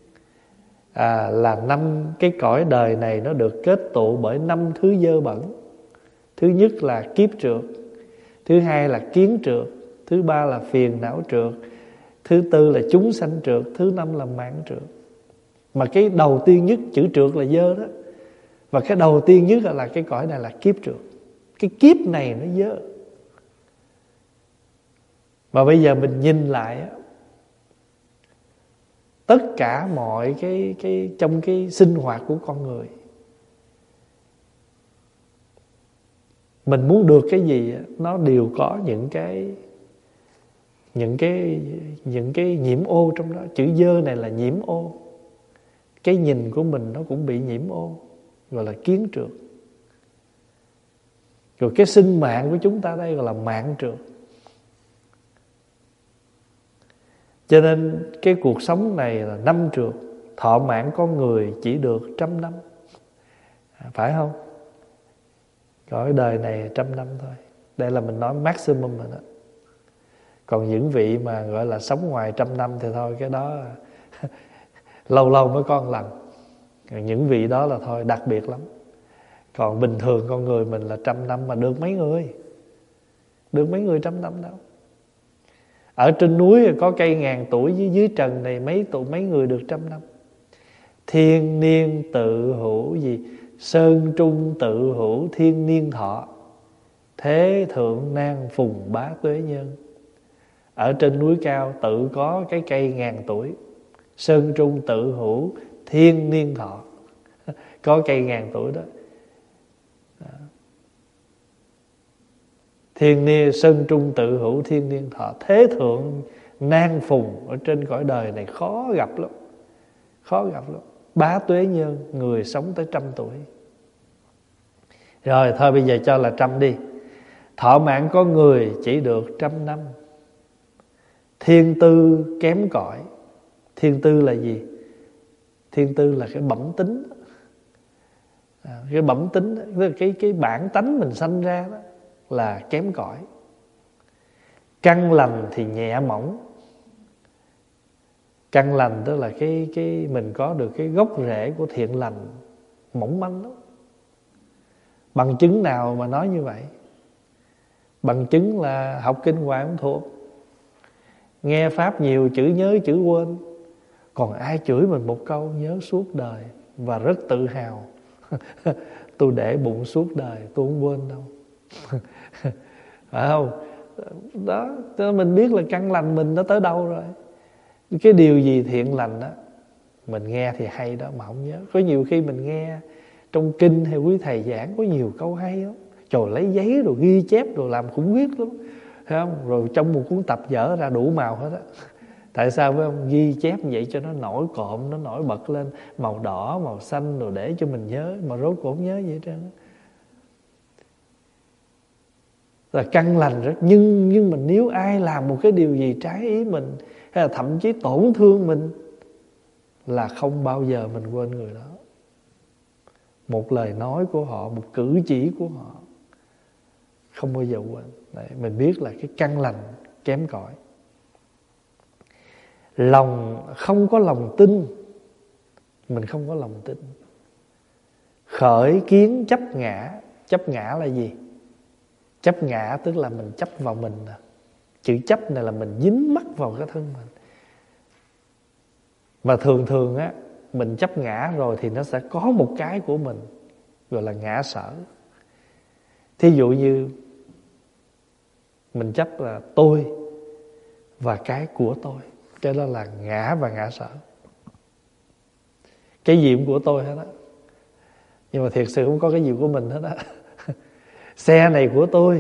Là năm cái cõi đời này nó được kết tụ bởi 5 thứ dơ bẩn. Thứ nhất là kiếp trượt, thứ hai là kiến trượt, thứ ba là phiền não trượt, thứ tư là chúng sanh trượt, thứ năm là mạng trượt. Mà cái đầu tiên nhất, chữ trượt là dơ đó. Và cái đầu tiên nhất là cái cõi này là kiếp trượt. Cái kiếp này nó dơ. Mà bây giờ mình nhìn lại á, tất cả mọi cái trong cái sinh hoạt của con người, mình muốn được cái gì nó đều có những cái nhiễm ô trong đó. Chữ dơ này là nhiễm ô. Cái nhìn của mình nó cũng bị nhiễm ô, gọi là kiến trượt. Rồi cái sinh mạng của chúng ta đây gọi là mạng trượt. Cho nên cái cuộc sống này là năm trượt. Thọ mạng con người chỉ được 100 năm. Phải không? Cõi đời này 100 năm thôi. Đây là mình nói maximum rồi đó. Còn những vị mà gọi là sống ngoài 100 năm thì thôi, cái đó lâu lâu mới có một lần. Những vị đó là thôi đặc biệt lắm. Còn bình thường con người mình là 100 năm mà được mấy người? Được mấy người 100 năm đâu. Ở trên núi có cây ngàn tuổi, dưới trần này mấy người được 100 năm. Thiên niên tự hữu gì? Sơn trung tự hữu thiên niên thọ, thế thượng nan phùng bá tuế nhân. Ở trên núi cao tự có cái cây ngàn tuổi. Sơn trung tự hữu thiên niên thọ. Có cây ngàn tuổi đó. Thiên niên sơn trung tự hữu thiên niên thọ, thế thượng nan phùng. Ở trên cõi đời này khó gặp lắm. Khó gặp lắm. Bá tuế nhân, người sống tới 100 tuổi. Rồi thôi bây giờ cho là 100 đi. Thọ mạng con người chỉ được 100 năm. Thiên tư kém cỏi. Thiên tư là gì? Thiên tư là cái bẩm tính. Cái bẩm tính, cái bản tánh mình sanh ra đó là kém cỏi. Căn lành thì nhẹ mỏng. Căn lành tức là cái mình có được cái gốc rễ của thiện lành mỏng manh đó. Bằng chứng nào mà nói như vậy? Bằng chứng là học kinh hoài không thuộc, nghe pháp nhiều chữ nhớ chữ quên. Còn ai chửi mình một câu nhớ suốt đời và rất tự hào. Tôi để bụng suốt đời, tôi không quên đâu. Phải không? Đó, cho mình biết là căn lành mình nó tới đâu rồi. Cái điều gì thiện lành đó mình nghe thì hay đó mà không nhớ. Có nhiều khi mình nghe trong kinh hay quý thầy giảng có nhiều câu hay lắm, trời, lấy giấy rồi ghi chép rồi làm khủng khiếp lắm, thấy không? Rồi trong một cuốn tập dở ra đủ màu hết á. Tại sao phải không? Ghi chép vậy cho nó nổi cộm, nó nổi bật lên, màu đỏ, màu xanh rồi để cho mình nhớ, mà rốt cuộc không nhớ gì hết trơn á. Là căn lành rất, nhưng mà nếu ai làm một cái điều gì trái ý mình hay là thậm chí tổn thương mình là không bao giờ mình quên người đó. Một lời nói của họ, một cử chỉ của họ không bao giờ quên. Đấy, mình biết là cái căn lành kém cỏi. Lòng không có lòng tin, mình không có lòng tin. Khởi kiến chấp ngã. Chấp ngã là gì? Chấp ngã tức là mình chấp vào mình. Chữ chấp này là mình dính mắc vào cái thân mình. Mà thường á, mình chấp ngã rồi thì nó sẽ có một cái của mình, gọi là ngã sở. Thí dụ như mình chấp là tôi và cái của tôi, cái đó là ngã và ngã sở. Cái gì cũng của tôi hết á, nhưng mà thiệt sự không có cái gì của mình hết á. Xe này của tôi,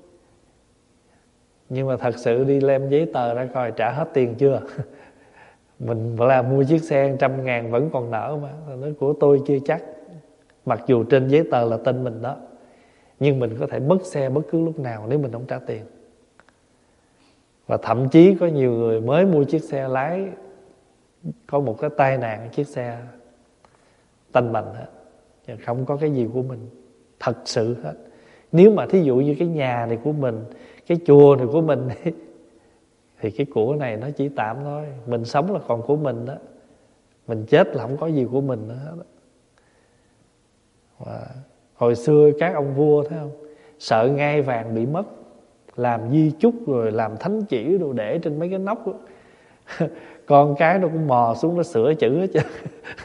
nhưng mà thật sự đi lem giấy tờ ra coi trả hết tiền chưa. Mình là mua chiếc xe 100.000 vẫn còn nợ mà, nó của tôi chưa chắc. Mặc dù trên giấy tờ là tên mình đó, nhưng mình có thể mất xe bất cứ lúc nào nếu mình không trả tiền. Và thậm chí có nhiều người mới mua chiếc xe lái, có một cái tai nạn chiếc xe tanh bành hết, không có cái gì của mình thật sự hết. Nếu mà thí dụ như cái nhà này của mình, cái chùa này của mình thì cái của này nó chỉ tạm thôi. Mình sống là còn của mình đó, mình chết là không có gì của mình nữa hết. Và hồi xưa các ông vua thấy không, sợ ngai vàng bị mất, làm di chúc rồi làm thánh chỉ rồi để trên mấy cái nóc đó. Con cái nó cũng mò xuống nó sửa chữ hết trơn.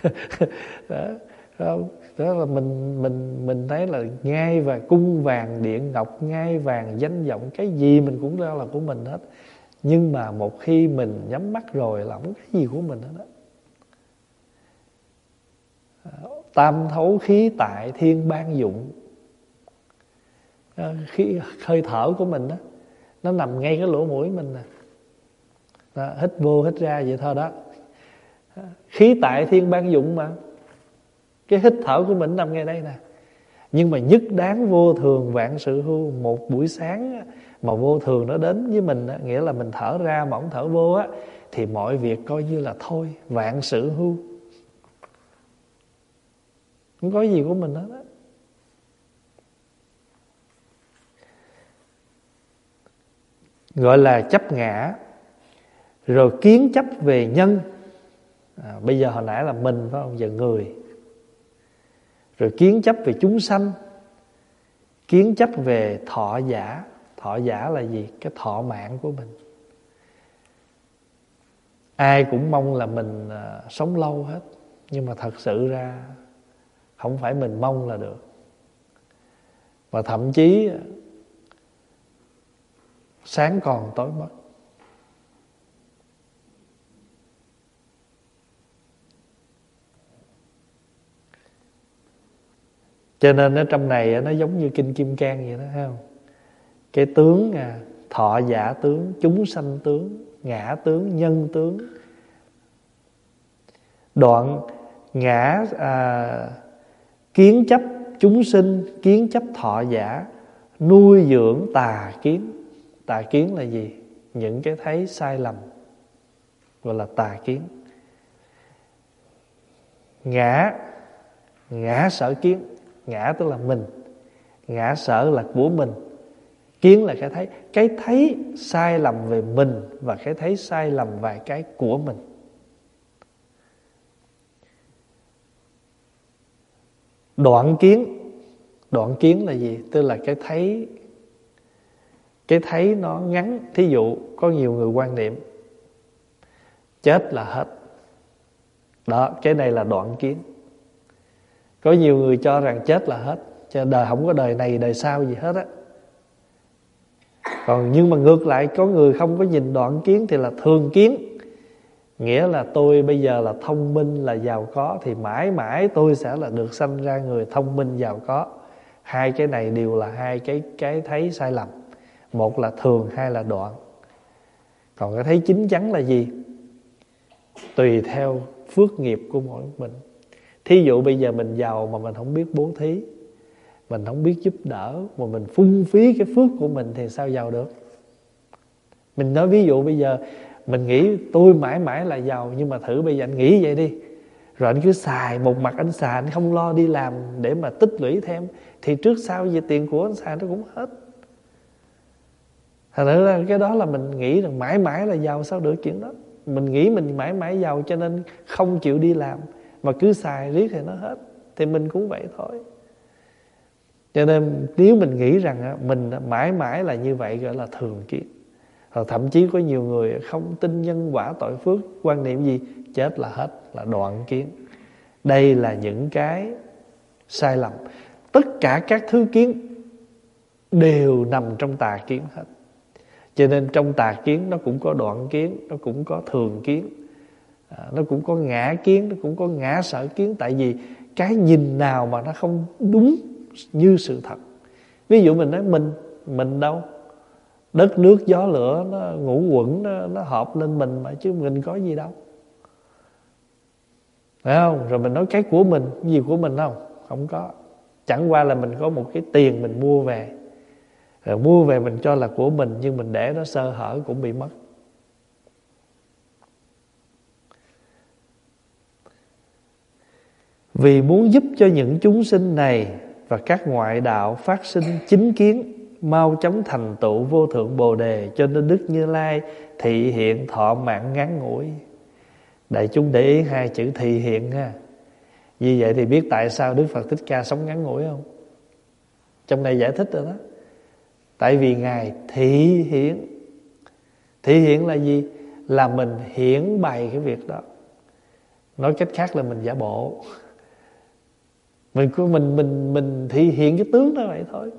Đó, đó là mình thấy là ngai và cung vàng điện ngọc, ngai vàng danh vọng, cái gì mình cũng ra là của mình hết. Nhưng mà một khi mình nhắm mắt rồi là không có cái gì của mình hết đó. Tam thấu khí tại thiên ban dụng. Khí hơi thở của mình đó, nó nằm ngay cái lỗ mũi mình nè. Đó, hít vô hít ra vậy thôi đó. Khí tại thiên ban dụng mà. Cái hít thở của mình nằm ngay đây nè. Nhưng mà nhất đáng vô thường vạn sự hưu. Một buổi sáng mà vô thường nó đến với mình, nghĩa là mình thở ra mà không thở vô á, thì mọi việc coi như là thôi, vạn sự hưu, không có gì của mình hết á. Gọi là chấp ngã. Rồi kiến chấp về nhân. Bây giờ hồi nãy là mình phải không, giờ người. Rồi kiến chấp về chúng sanh, kiến chấp về thọ giả. Thọ giả là gì? Cái thọ mạng của mình. Ai cũng mong là mình sống lâu hết, nhưng mà thật sự ra không phải mình mong là được. Và thậm chí sáng còn tối mất. Cho nên ở trong này nó giống như kinh Kim Cang vậy đó, thấy không? Cái tướng thọ giả tướng, chúng sanh tướng, ngã tướng, nhân tướng. Đoạn ngã kiến chấp chúng sinh, kiến chấp thọ giả, nuôi dưỡng tà kiến. Tà kiến là gì? Những cái thấy sai lầm, gọi là tà kiến. Ngã sở kiến. Ngã tức là mình, ngã sở là của mình, kiến là cái thấy sai lầm về mình và cái thấy sai lầm về cái của mình. Đoạn kiến. Đoạn kiến là gì? Tức là cái thấy cái thấy nó ngắn. Thí dụ có nhiều người quan niệm chết là hết. Đó, cái này là đoạn kiến. Có nhiều người cho rằng chết là hết, cho đời không có đời này đời sau gì hết á. Còn nhưng mà ngược lại, có người không có nhìn đoạn kiến thì là thường kiến. Nghĩa là tôi bây giờ là thông minh, là giàu có, thì mãi mãi tôi sẽ là được sanh ra người thông minh giàu có. Hai cái này đều là hai cái thấy sai lầm. Một là thường, hai là đoạn. Còn cái thấy chín chắn là gì? Tùy theo phước nghiệp của mỗi mình. Thí dụ bây giờ mình giàu mà mình không biết bố thí, mình không biết giúp đỡ, mà mình phung phí cái phước của mình thì sao giàu được? Mình nói ví dụ bây giờ mình nghĩ tôi mãi mãi là giàu, nhưng mà thử bây giờ anh nghĩ vậy đi, rồi anh cứ xài một mặt, anh xài, anh không lo đi làm để mà tích lũy thêm, thì trước sau gì tiền của anh xài nó cũng hết. Thành thử ra cái đó là mình nghĩ rằng mãi mãi là giàu, sao được chuyện đó. Mình nghĩ mình mãi mãi giàu cho nên không chịu đi làm, mà cứ xài riết thì nó hết. Thì mình cũng vậy thôi. Cho nên nếu mình nghĩ rằng mình mãi mãi là như vậy gọi là thường kiến. Hoặc thậm chí có nhiều người không tin nhân quả tội phước, quan niệm gì? Chết là hết, là đoạn kiến. Đây là những cái sai lầm. Tất cả các thứ kiến đều nằm trong tà kiến hết. Cho nên trong tà kiến nó cũng có đoạn kiến, nó cũng có thường kiến, nó cũng có ngã kiến, nó cũng có ngã sở kiến. Tại vì cái nhìn nào mà nó không đúng như sự thật. Ví dụ mình nói mình đâu, đất nước gió lửa nó ngũ quẩn, nó hợp lên mình mà, chứ mình có gì đâu, phải không? Rồi mình nói cái của mình, gì của mình không? Không có. Chẳng qua là mình có một cái tiền mình mua về, rồi mua về mình cho là của mình, nhưng mình để nó sơ hở cũng bị mất. Vì muốn giúp cho những chúng sinh này và các ngoại đạo phát sinh chính kiến, mau chóng thành tựu vô thượng Bồ Đề, cho nên Đức Như Lai thị hiện thọ mạng ngắn ngủi. Đại chúng để ý hai chữ thị hiện ha. Như vậy thì biết tại sao Đức Phật Thích Ca sống ngắn ngủi không? Trong này giải thích rồi đó. Tại vì Ngài thị hiện. Thị hiện là gì? Là mình hiển bày cái việc đó. Nói cách khác là mình giả bộ. Mình thị hiện cái tướng đó vậy thôi.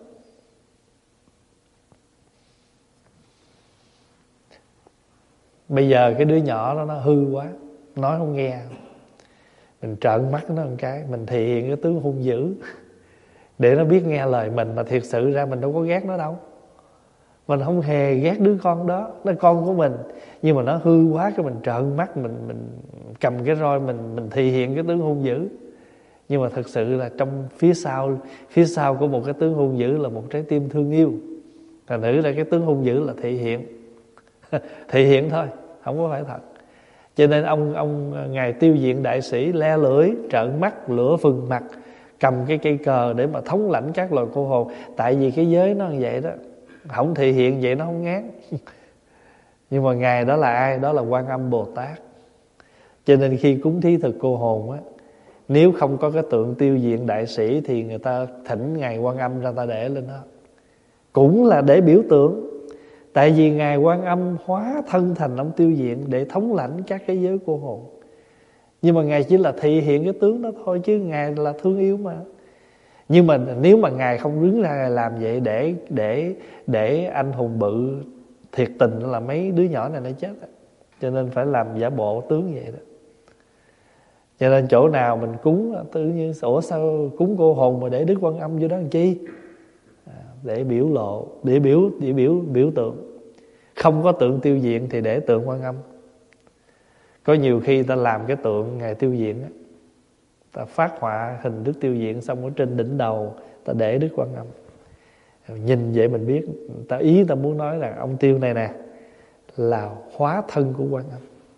Bây giờ cái đứa nhỏ đó nó hư quá, nói không nghe, mình trợn mắt nó một cái, mình thể hiện cái tướng hung dữ để nó biết nghe lời mình. Mà thiệt sự ra mình đâu có ghét nó đâu, mình không hề ghét đứa con đó, nó con của mình. Nhưng mà nó hư quá, cái mình trợn mắt, mình cầm cái roi, mình thể hiện cái tướng hung dữ. Nhưng mà thực sự là trong phía sau của một cái tướng hung dữ là một trái tim thương yêu. Thành thử ra cái tướng hung dữ là thể hiện thể hiện thôi, không có phải thật. Cho nên ông Ngài Tiêu Diện Đại Sĩ le lưỡi, trợn mắt, lửa phừng mặt, cầm cái cây cờ để mà thống lãnh các loài cô hồn. Tại vì cái giới nó như vậy đó, không thể hiện vậy nó không ngán. Nhưng mà Ngài đó là ai? Đó là Quan Âm Bồ Tát. Cho nên khi cúng thí thực cô hồn á, nếu không có cái tượng Tiêu Diện Đại Sĩ thì người ta thỉnh Ngài Quan Âm ra ta để lên đó, cũng là để biểu tượng. Tại vì Ngài Quan Âm hóa thân thành ông Tiêu Diện để thống lãnh các cái giới cô hồn. Nhưng mà Ngài chỉ là thị hiện cái tướng đó thôi, chứ Ngài là thương yêu mà. Nhưng mà nếu mà Ngài không đứng ra làm vậy để anh hùng bự thiệt tình là mấy đứa nhỏ này nó chết. Cho nên phải làm giả bộ tướng vậy đó. Cho nên chỗ nào mình cúng tự nhiên, ủa sao cúng cô hồn mà để Đức Quan Âm vô đó làm chi? Để biểu lộ, để biểu tượng. Không có tượng Tiêu Diện thì để tượng Quan Âm. Có nhiều khi ta làm cái tượng Ngài Tiêu Diện á, ta phát họa hình Đức Tiêu Diện, xong ở trên đỉnh đầu ta để Đức Quan Âm. Nhìn vậy mình biết, ta muốn nói là ông Tiêu này nè là hóa thân của Quan Âm.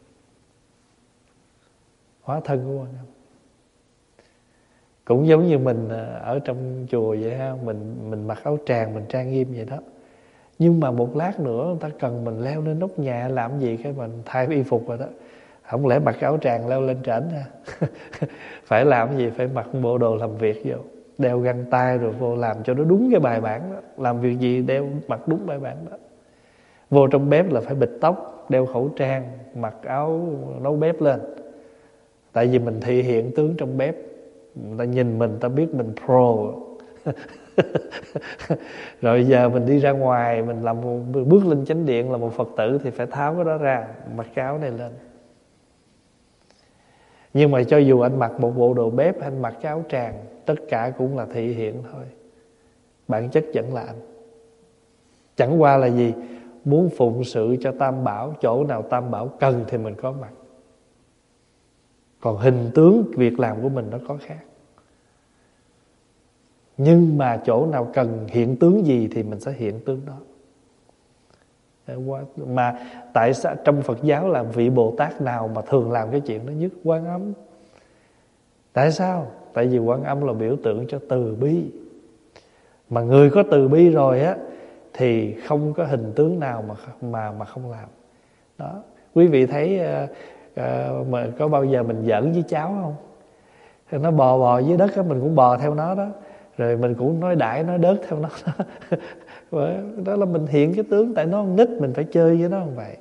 Hóa thân của Quan Âm. Cũng giống như mình ở trong chùa vậy ha, mình mặc áo tràng, mình trang nghiêm vậy đó. Nhưng mà một lát nữa người ta cần mình leo lên nóc nhà làm gì, cái mình thay y phục rồi đó. Không lẽ mặc áo tràng leo lên trển ha. Phải làm gì, phải mặc bộ đồ làm việc vô. đeo găng tay rồi vô làm cho nó đúng cái bài bản đó. Làm việc gì đeo mặc đúng bài bản đó. Vô trong bếp là phải bịt tóc, đeo khẩu trang, mặc áo nấu bếp lên. Tại vì mình thị hiện tướng trong bếp, người ta nhìn mình, ta biết mình pro. Rồi giờ mình đi ra ngoài, mình làm bước lên chánh điện là một Phật tử thì phải tháo cái đó ra, mặc cái áo này lên. Nhưng mà cho dù anh mặc một bộ đồ bếp, anh mặc cái áo tràng, tất cả cũng là thị hiện thôi. Bản chất vẫn là anh. Chẳng qua là gì? Muốn phụng sự cho Tam Bảo, chỗ nào Tam Bảo cần thì mình có mặt. Còn hình tướng việc làm của mình nó có khác. Nhưng mà chỗ nào cần hiện tướng gì thì mình sẽ hiện tướng đó. Mà tại sao trong Phật giáo là vị Bồ Tát nào mà thường làm cái chuyện đó nhất? Quan Âm. Tại sao? Tại vì Quan Âm là biểu tượng cho từ bi. Mà người có từ bi rồi á thì không có hình tướng nào mà không làm. Đó. Quý vị thấy mà có bao giờ mình giỡn với cháu không? Thì nó bò dưới đất á, mình cũng bò theo nó đó. Rồi mình cũng nói đại nói đớt theo nó đó. Đó là mình hiện cái tướng. Tại nó con nít mình phải chơi với nó không vậy.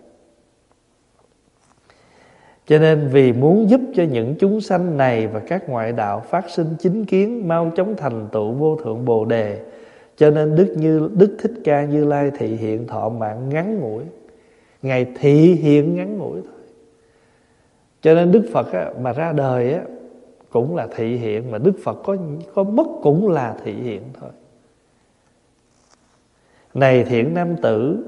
Cho nên vì muốn giúp cho những chúng sanh này và các ngoại đạo phát sinh chính kiến, mau chóng thành tựu vô thượng Bồ Đề, cho nên Đức Thích Ca Như Lai thị hiện thọ mạng ngắn ngủi. Ngài thị hiện ngắn ngủi thôi. Cho nên Đức Phật á, mà ra đời á, cũng là thị hiện. Mà Đức Phật có mất cũng là thị hiện thôi. Này thiện nam tử,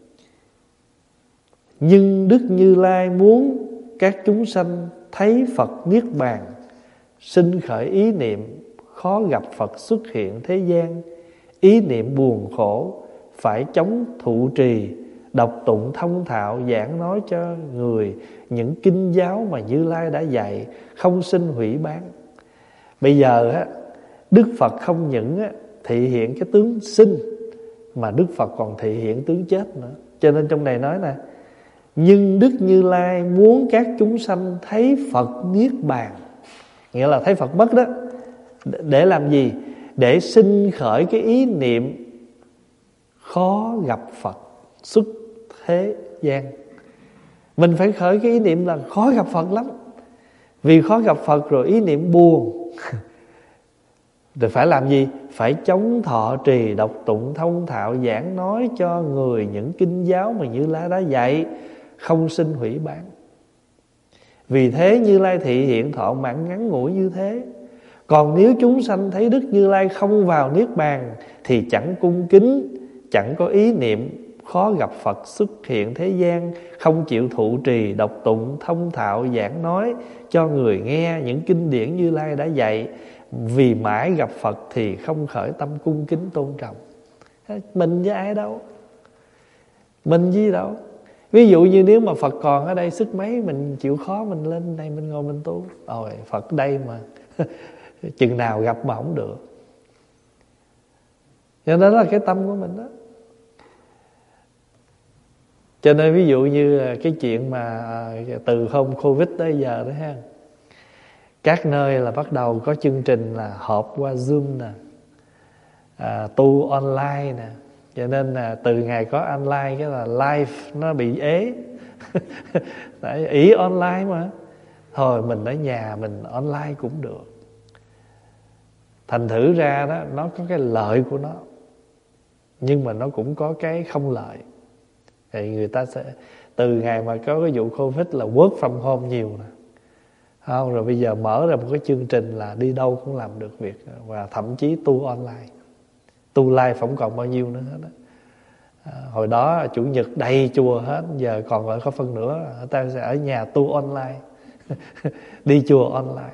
nhưng Đức Như Lai muốn các chúng sanh thấy Phật Niết Bàn, sinh khởi ý niệm khó gặp Phật xuất hiện thế gian, ý niệm buồn khổ, phải chống thụ trì, đọc tụng thông thạo, giảng nói cho người những kinh giáo mà Như Lai đã dạy, không sinh hủy bán. Bây giờ á, Đức Phật không những á, thị hiện cái tướng sinh, mà Đức Phật còn thị hiện tướng chết nữa. Cho nên trong này nói nè, nhưng Đức Như Lai muốn các chúng sanh thấy Phật Niết Bàn, nghĩa là thấy Phật mất đó. Để làm gì? Để sinh khởi cái ý niệm khó gặp Phật xuất thế gian. Mình phải khởi cái ý niệm là khó gặp Phật lắm. Vì khó gặp Phật rồi ý niệm buồn. Rồi phải làm gì? Phải chống thọ trì, đọc tụng thông thạo, giảng nói cho người những kinh giáo mà Như Lai đã dạy, không sinh hủy bán. Vì thế Như Lai thị hiện thọ mạng ngắn ngủi như thế. Còn nếu chúng sanh thấy Đức Như Lai không vào Niết Bàn thì chẳng cung kính, chẳng có ý niệm khó gặp Phật xuất hiện thế gian, không chịu thụ trì, đọc tụng thông thạo, giảng nói cho người nghe những kinh điển Như Lai đã dạy. Vì mãi gặp Phật thì không khởi tâm cung kính tôn trọng. Mình với ai đâu? Mình với đâu? Ví dụ như nếu mà Phật còn ở đây sức mấy, mình chịu khó mình lên đây mình ngồi mình tu. Ôi Phật đây mà chừng nào gặp mà không được. Cho nên đó là cái tâm của mình đó. Cho nên ví dụ như cái chuyện mà từ hôm Covid tới giờ đó ha, các nơi là bắt đầu có chương trình là họp qua Zoom nè, tu online nè. Cho nên là từ ngày có online cái là live nó bị ế. Tại ý online mà. Thôi mình ở nhà mình online cũng được. Thành thử ra đó, nó có cái lợi của nó, nhưng mà nó cũng có cái không lợi. Thì người ta sẽ từ ngày mà có cái vụ Covid là work from home nhiều nè, không, rồi bây giờ mở ra một cái chương trình là đi đâu cũng làm được việc, và thậm chí tu online, tu live không còn bao nhiêu nữa hết đó. Hồi đó chủ nhật đầy chùa hết, giờ còn lại có phân nửa ta sẽ ở nhà tu online. Đi chùa online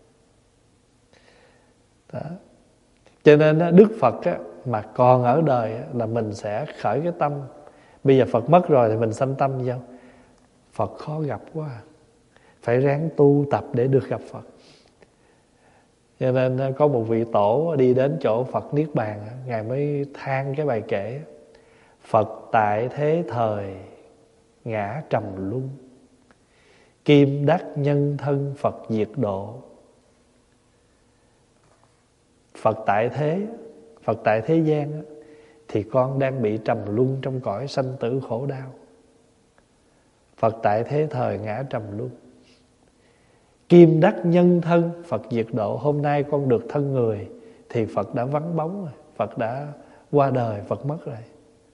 đó. Cho nên Đức Phật á, mà còn ở đời á, là mình sẽ khởi cái tâm. Bây giờ Phật mất rồi thì mình sanh tâm sao? Phật khó gặp quá, phải ráng tu tập để được gặp Phật. Cho nên có một vị tổ đi đến chỗ Phật Niết Bàn, Ngài mới than cái bài kệ: Phật tại thế thời ngã trầm luân, kim đắc nhân thân Phật diệt độ. Phật tại thế, Phật tại thế gian á, thì con đang bị trầm luân trong cõi sanh tử khổ đau. Phật tại thế thời ngã trầm luân. Kim đắc nhân thân, Phật diệt độ. Hôm nay con được thân người thì Phật đã vắng bóng rồi, Phật đã qua đời, Phật mất rồi.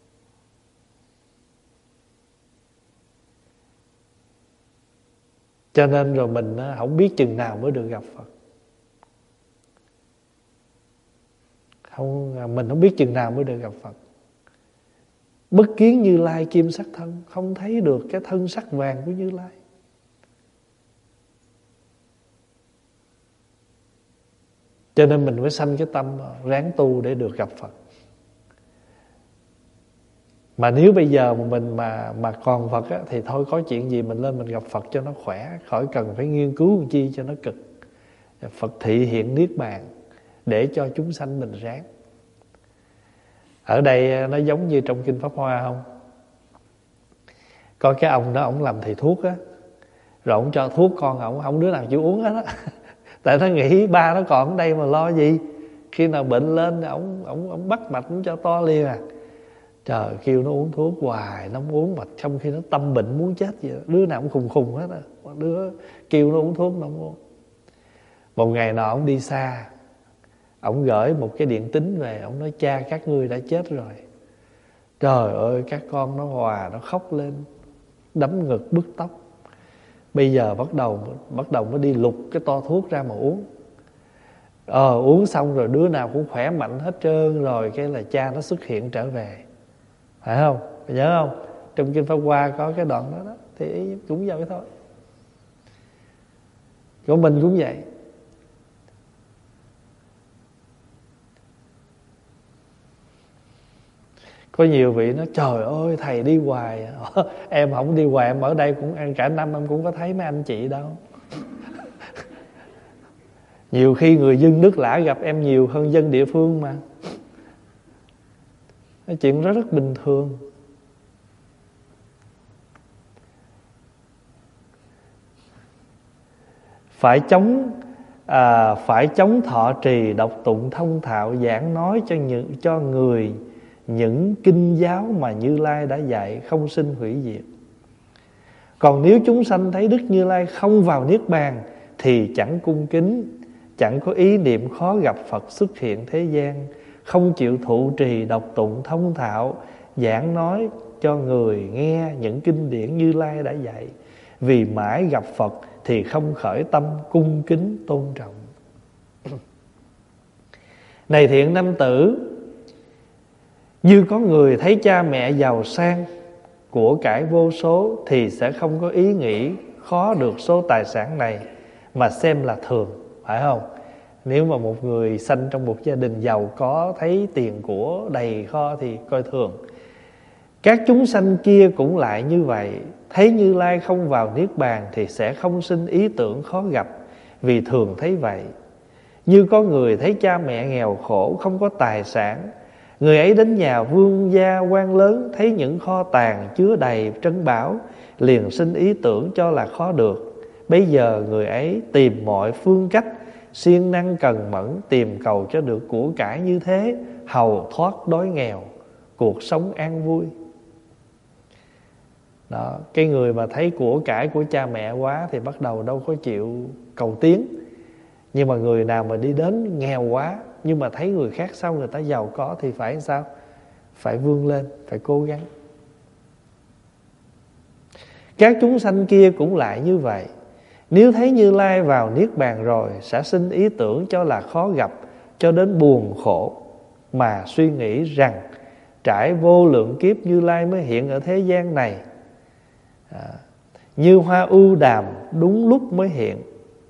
Cho nên rồi mình không biết chừng nào mới được gặp Phật. Mình không biết chừng nào mới được gặp Phật. Bất kiến Như Lai kim sắc thân, không thấy được cái thân sắc vàng của Như Lai. Cho nên mình phải sanh cái tâm ráng tu để được gặp Phật. Mà nếu bây giờ mình mà còn Phật á, thì thôi có chuyện gì mình lên mình gặp Phật cho nó khỏe, khỏi cần phải nghiên cứu làm chi cho nó cực. Phật thị hiện niết bàn để cho chúng sanh mình ráng. Ở đây nó giống như trong Kinh Pháp Hoa không? Có cái ông đó, ông làm thầy thuốc á, rồi ông cho thuốc con ông đứa nào chịu uống hết á. Tại nó nghĩ ba nó còn ở đây mà lo gì. Khi nào bệnh lên ông bắt mạch ông cho to liền à. Trời, kêu nó uống thuốc hoài, nó uống mà trong khi nó tâm bệnh muốn chết vậy đó. Đứa nào cũng khùng hết á. Đứa kêu nó uống thuốc nó không uống. Một ngày nọ ông đi xa, ông gửi một cái điện tín về, ông nói cha các ngươi đã chết rồi. Trời ơi, các con nó hòa, nó khóc lên, đấm ngực bứt tóc. Bây giờ bắt đầu mới đi lục cái to thuốc ra mà uống. Uống xong rồi đứa nào cũng khỏe mạnh hết trơn rồi, cái là cha nó xuất hiện trở về. Phải không? Phải nhớ không? Trong Kinh Pháp Hoa có cái đoạn đó đó. Thì cũng vậy thôi. Của mình cũng vậy. Có nhiều vị nói trời ơi thầy đi hoài. Em không đi hoài, em ở đây cũng cả năm em cũng có thấy mấy anh chị đâu. Nhiều khi người dân nước lã gặp em nhiều hơn dân địa phương mà. Cái chuyện đó rất bình thường. Phải chống thọ trì đọc tụng thông thạo, giảng nói cho người những kinh giáo mà Như Lai đã dạy, không sinh hủy diệt. Còn nếu chúng sanh thấy Đức Như Lai không vào niết bàn thì chẳng cung kính, chẳng có ý niệm khó gặp Phật xuất hiện thế gian, không chịu thụ trì đọc tụng thông thạo, giảng nói cho người nghe những kinh điển Như Lai đã dạy. Vì mãi gặp Phật thì không khởi tâm cung kính tôn trọng. Này thiện nam tử, như có người thấy cha mẹ giàu sang, của cải vô số, thì sẽ không có ý nghĩ khó được số tài sản này mà xem là thường. Phải không? Nếu mà một người sanh trong một gia đình giàu có, thấy tiền của đầy kho thì coi thường. Các chúng sanh kia cũng lại như vậy, thấy Như Lai không vào niết bàn thì sẽ không sinh ý tưởng khó gặp, vì thường thấy vậy. Như có người thấy cha mẹ nghèo khổ, không có tài sản, người ấy đến nhà vương gia quan lớn, thấy những kho tàng chứa đầy trân bảo, liền sinh ý tưởng cho là khó được. Bây giờ người ấy tìm mọi phương cách, siêng năng cần mẫn, tìm cầu cho được của cải như thế, hầu thoát đói nghèo, cuộc sống an vui. Đó, cái người mà thấy của cải của cha mẹ quá thì bắt đầu đâu có chịu cầu tiến. Nhưng mà người nào mà đi đến nghèo quá, nhưng mà thấy người khác sau người ta giàu có thì phải sao? Phải vươn lên, phải cố gắng. Các chúng sanh kia cũng lại như vậy. Nếu thấy Như Lai vào niết bàn rồi, sẽ sinh ý tưởng cho là khó gặp, cho đến buồn khổ, mà suy nghĩ rằng trải vô lượng kiếp Như Lai mới hiện ở thế gian này. Như hoa ưu đàm đúng lúc mới hiện.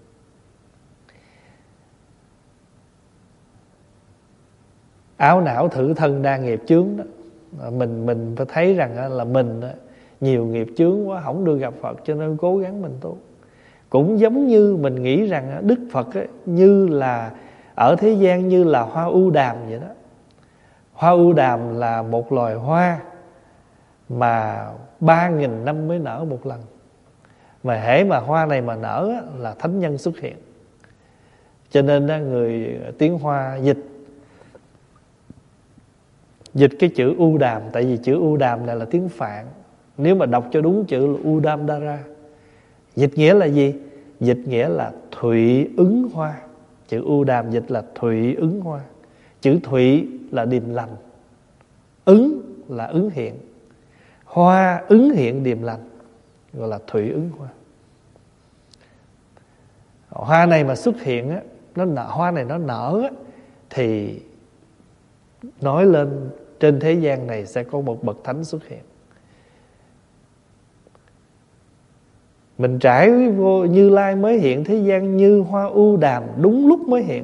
Áo não thử thân đa nghiệp chướng đó. Mình phải thấy rằng là mình nhiều nghiệp chướng quá, không được gặp Phật, cho nên cố gắng mình tu. Cũng giống như mình nghĩ rằng Đức Phật như là ở thế gian như là hoa ưu đàm vậy đó. Hoa ưu đàm là một loài hoa mà 3.000 năm mới nở một lần. Mà hễ mà hoa này mà nở là thánh nhân xuất hiện. Cho nên người tiếng Hoa dịch cái chữ U Đàm. Tại vì chữ U Đàm này là tiếng Phạn, nếu mà đọc cho đúng chữ là Udamdara. Dịch nghĩa là gì? Dịch nghĩa là thụy ứng hoa. Chữ U Đàm dịch là thụy ứng hoa. Chữ thụy là điềm lành, ứng là ứng hiện, hoa ứng hiện điềm lành, gọi là thụy ứng hoa. Hoa này mà xuất hiện á, hoa này nó nở á, thì nói lên trên thế gian này sẽ có một bậc thánh xuất hiện. Mình trải vô Như Lai mới hiện thế gian như hoa ưu đàm, đúng lúc mới hiện.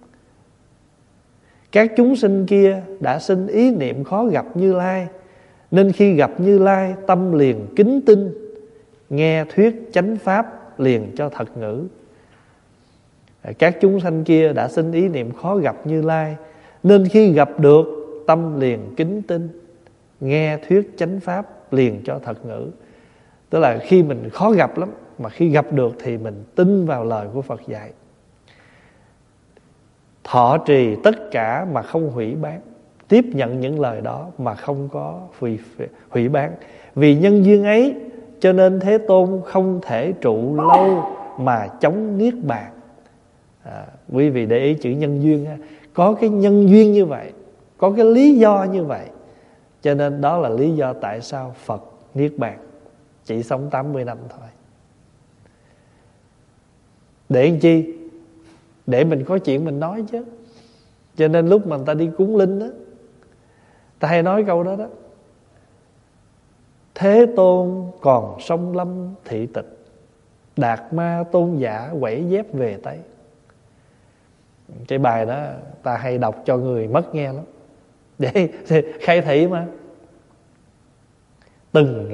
Các chúng sinh kia đã sinh ý niệm khó gặp Như Lai, nên khi gặp Như Lai tâm liền kính tinh, nghe thuyết chánh pháp liền cho thật ngữ. Các chúng sanh kia đã sinh ý niệm khó gặp Như Lai, nên khi gặp được tâm liền kính tinh, nghe thuyết chánh pháp liền cho thật ngữ. Tức là khi mình khó gặp lắm, mà khi gặp được thì mình tin vào lời của Phật dạy. Thọ trì tất cả mà không hủy bán, tiếp nhận những lời đó mà không có hủy bán. Vì nhân duyên ấy cho nên Thế Tôn không thể trụ lâu mà chống niết bàn. Quý vị để ý chữ nhân duyên, có cái nhân duyên như vậy, có cái lý do như vậy, cho nên đó là lý do tại sao Phật niết bàn, chỉ sống 80 năm thôi. Để làm chi? Để mình có chuyện mình nói chứ. Cho nên lúc mà người ta đi cúng linh đó, ta hay nói câu đó đó: Thế Tôn còn sông lâm thị tịch, Đạt Ma tôn giả quẩy dép về Tây. Cái bài đó ta hay đọc cho người mất nghe lắm, để khai thị mà. Từng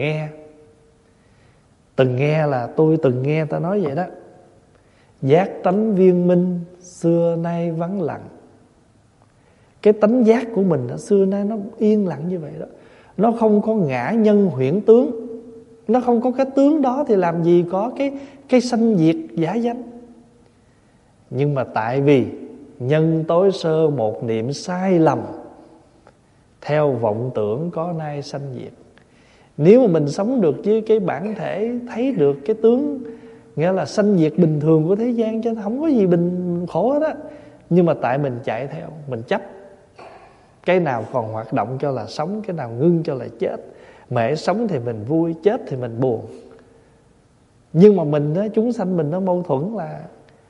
nghe là tôi từng nghe ta nói vậy đó. Giác tánh viên minh xưa nay vắng lặng. Cái tánh giác của mình đó, xưa nay nó yên lặng như vậy đó. Nó không có ngã nhân huyễn tướng. Nó không có cái tướng đó thì làm gì có cái sanh diệt giả danh. Nhưng mà tại vì nhân tối sơ một niệm sai lầm, theo vọng tưởng có nay sanh diệt. Nếu mà mình sống được với cái bản thể, thấy được cái tướng, nghĩa là sanh diệt bình thường của thế gian, chứ không có gì bình khổ hết á. Nhưng mà tại mình chạy theo, mình chấp. Cái nào còn hoạt động cho là sống, cái nào ngưng cho là chết. Mà hễ sống thì mình vui, chết thì mình buồn. Nhưng mà mình á, chúng sanh mình nó mâu thuẫn là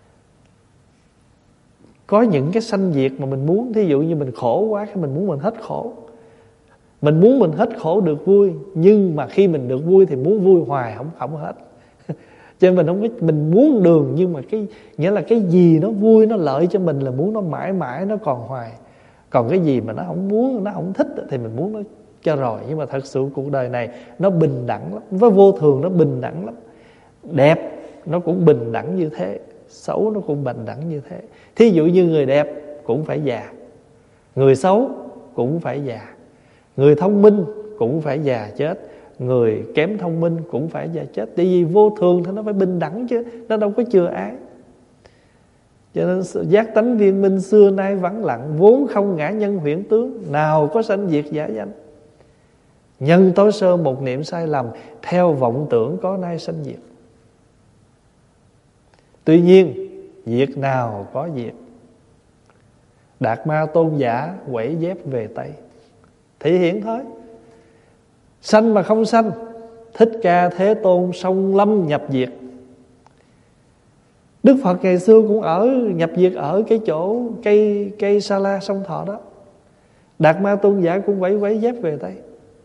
có những cái sanh diệt mà mình muốn. Thí dụ như mình khổ quá, cái mình muốn mình hết khổ. Mình muốn mình hết khổ được vui. Nhưng mà khi mình được vui thì muốn vui hoài không hết. Cho nên mình không biết, mình muốn đường, nhưng mà nghĩa là cái gì nó vui, nó lợi cho mình là muốn nó mãi mãi nó còn hoài. Còn cái gì mà nó không muốn, nó không thích thì mình muốn nó cho rồi. Nhưng mà thật sự cuộc đời này nó bình đẳng lắm. Với vô thường nó bình đẳng lắm. Đẹp nó cũng bình đẳng như thế, xấu nó cũng bình đẳng như thế. Thí dụ như người đẹp cũng phải già, người xấu cũng phải già, người thông minh cũng phải già chết, người kém thông minh cũng phải già chết. Tại vì vô thường thì nó phải bình đẳng chứ, nó đâu có chừa ái. Cho nên giác tánh viên minh xưa nay vắng lặng, vốn không ngã nhân huyễn tướng, nào có sanh diệt giả danh. Nhân tối sơ một niệm sai lầm, theo vọng tưởng có nay sanh diệt. Tuy nhiên diệt nào có diệt, Đạt Ma tôn giả quẩy dép về Tây. Thể hiện thôi. Sanh mà không sanh, Thích Ca Thế Tôn sông lâm nhập diệt. Đức Phật ngày xưa cũng nhập diệt ở cái chỗ cây Sa La sông Thọ đó. Đạt Ma tôn giả cũng quẩy dép về Tây.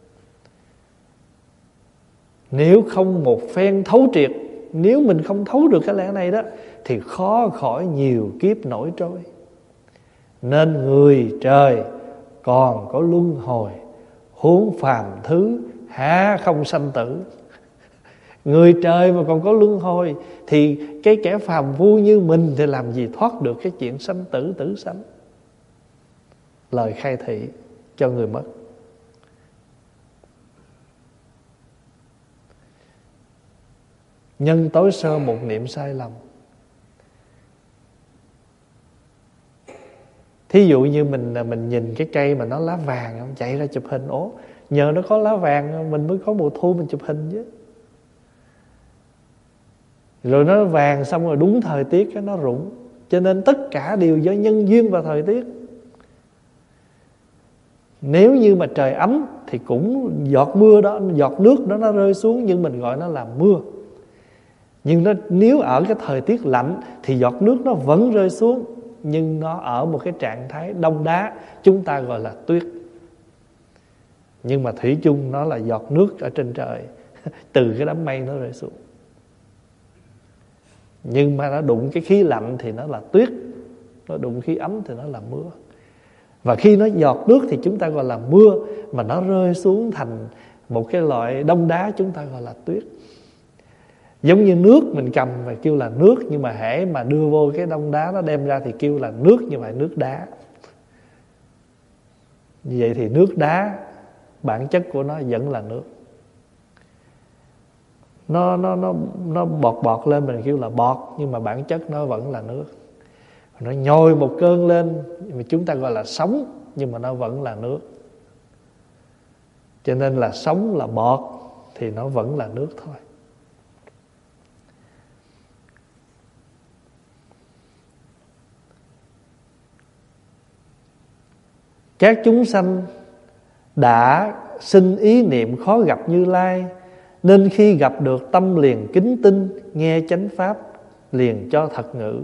Nếu không một phen thấu triệt, nếu mình không thấu được cái lẽ này đó, thì khó khỏi nhiều kiếp nổi trôi. Nên người trời còn có luân hồi, huống phàm thứ há không sanh tử. Người trời mà còn có luân hồi, thì cái kẻ phàm phu như mình thì làm gì thoát được cái chuyện sanh tử tử sanh. Lời khai thị cho người mất. Nhân tối sơ một niệm sai lầm. Thí dụ như mình nhìn cái cây mà nó lá vàng, chạy ra chụp hình. Ủa, nhờ nó có lá vàng mình mới có mùa thu mình chụp hình chứ. Rồi nó vàng xong rồi đúng thời tiết nó rụng. Cho nên tất cả đều do nhân duyên và thời tiết. Nếu như mà trời ấm thì cũng giọt mưa đó, giọt nước đó nó rơi xuống, nhưng mình gọi nó là mưa. Nhưng nếu ở cái thời tiết lạnh thì giọt nước nó vẫn rơi xuống, nhưng nó ở một cái trạng thái đông đá, chúng ta gọi là tuyết. Nhưng mà thủy chung nó là giọt nước ở trên trời từ cái đám mây nó rơi xuống. Nhưng mà nó đụng cái khí lạnh thì nó là tuyết, nó đụng khí ấm thì nó là mưa. Và khi nó giọt nước thì chúng ta gọi là mưa, mà nó rơi xuống thành một cái loại đông đá chúng ta gọi là tuyết. Giống như nước mình cầm và kêu là nước, nhưng mà hễ mà đưa vô cái đông đá nó đem ra thì kêu là nước, nhưng mà nước đá. Như vậy thì nước đá bản chất của nó vẫn là nước. Nó bọt lên mình kêu là bọt, nhưng mà bản chất nó vẫn là nước. Nó nhồi một cơn lên mà chúng ta gọi là sóng, nhưng mà nó vẫn là nước. Cho nên là sóng là bọt thì nó vẫn là nước thôi. Các chúng sanh đã sinh ý niệm khó gặp Như Lai, nên khi gặp được tâm liền kính tinh, nghe chánh pháp liền cho thật ngữ,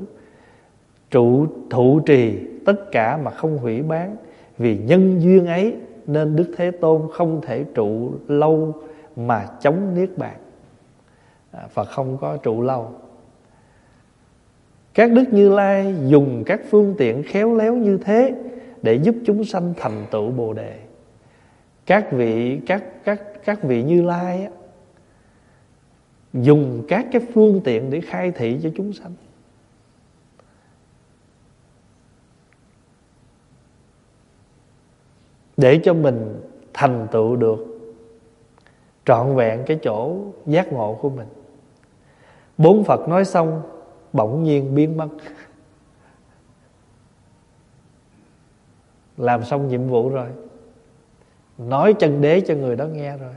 thụ trì tất cả mà không hủy bán. Vì nhân duyên ấy nên Đức Thế Tôn không thể trụ lâu mà chống niết bàn. Phật không có trụ lâu. Các Đức Như Lai dùng các phương tiện khéo léo như thế để giúp chúng sanh thành tựu Bồ Đề. Các vị Như Lai á, dùng các cái phương tiện để khai thị cho chúng sanh. Để cho mình thành tựu được trọn vẹn cái chỗ giác ngộ của mình. 4 Phật nói xong bỗng nhiên biến mất. Làm xong nhiệm vụ rồi, nói chân đế cho người đó nghe rồi.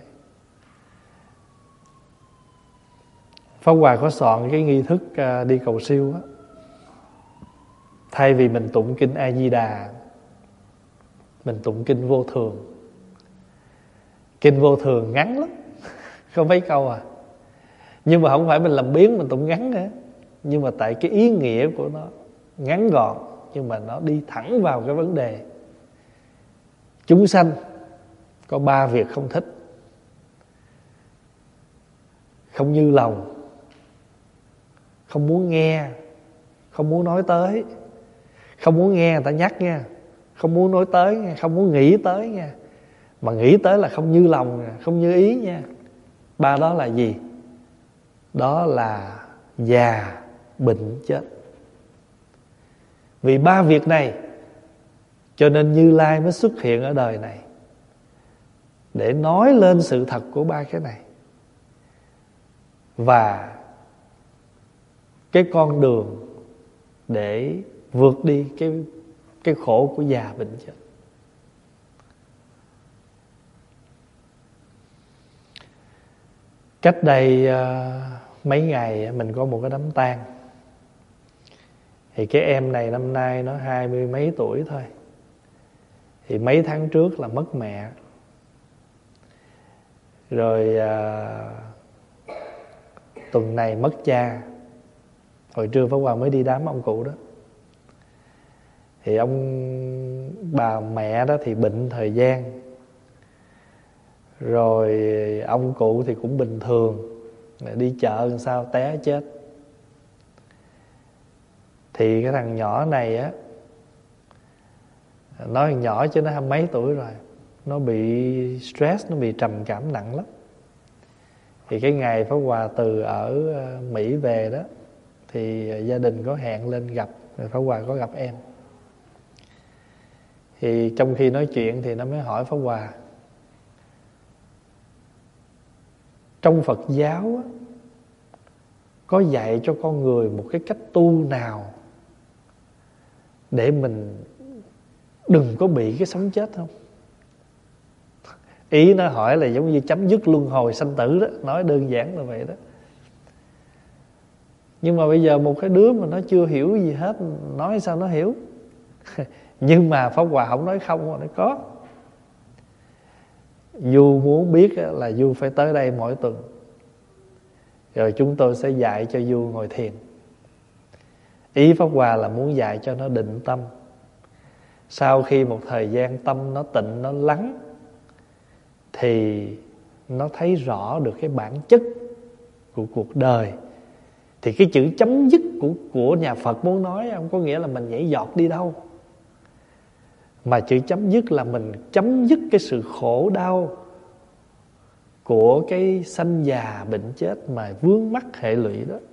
Pháp Hòa có soạn cái nghi thức đi cầu siêu á. Thay vì mình tụng kinh A Di Đà, mình tụng kinh Vô Thường. Kinh Vô Thường ngắn lắm, có mấy câu à. Nhưng mà không phải mình làm biếng mình tụng ngắn nữa, nhưng mà tại cái ý nghĩa của nó ngắn gọn, nhưng mà nó đi thẳng vào cái vấn đề. Chúng sanh có 3 việc không thích: không như lòng, không muốn nghe, không muốn nói tới. Không muốn nghe người ta nhắc nha, không muốn nói tới nha, không muốn nghĩ tới nha. Mà nghĩ tới là không như lòng nha, không như ý nha. 3 đó là gì? Đó là già, bệnh, chết. Vì 3 việc này cho nên Như Lai mới xuất hiện ở đời này, để nói lên sự thật của 3 cái này và cái con đường để vượt đi cái khổ của già, bệnh, chết. Cách đây mấy ngày mình có một cái đám tang. Thì cái em này năm nay nó 20 mấy tuổi thôi. Thì mấy tháng trước là mất mẹ. Rồi tuần này mất cha. Hồi trưa Pháp Hòa mới đi đám ông cụ đó. Thì bà mẹ đó thì bệnh thời gian. Rồi ông cụ thì cũng bình thường, đi chợ làm sao té chết. Thì cái thằng nhỏ này á, nói thằng nhỏ chứ nó 20 mấy tuổi rồi, nó bị stress, nó bị trầm cảm nặng lắm. Thì cái ngày Pháp Hòa từ ở Mỹ về đó, thì gia đình có hẹn lên gặp, Pháp Hòa có gặp em. Thì trong khi nói chuyện thì nó mới hỏi Pháp Hòa: trong Phật giáo á, có dạy cho con người một cái cách tu nào để mình đừng có bị cái sống chết không. Ý nó hỏi là giống như chấm dứt luân hồi sanh tử đó, nói đơn giản là vậy đó. Nhưng mà bây giờ một cái đứa mà nó chưa hiểu gì hết, nói sao nó hiểu. Nhưng mà Pháp Hòa không nói không, mà nói có. Du muốn biết là Du phải tới đây mỗi tuần, rồi chúng tôi sẽ dạy cho Du ngồi thiền. Ý Pháp Hòa là muốn dạy cho nó định tâm. Sau khi một thời gian tâm nó tịnh, nó lắng, thì nó thấy rõ được cái bản chất của cuộc đời. Thì cái chữ chấm dứt của nhà Phật muốn nói không có nghĩa là mình nhảy giọt đi đâu, mà chữ chấm dứt là mình chấm dứt cái sự khổ đau của cái sanh già bệnh chết mà vướng mắc hệ lụy đó.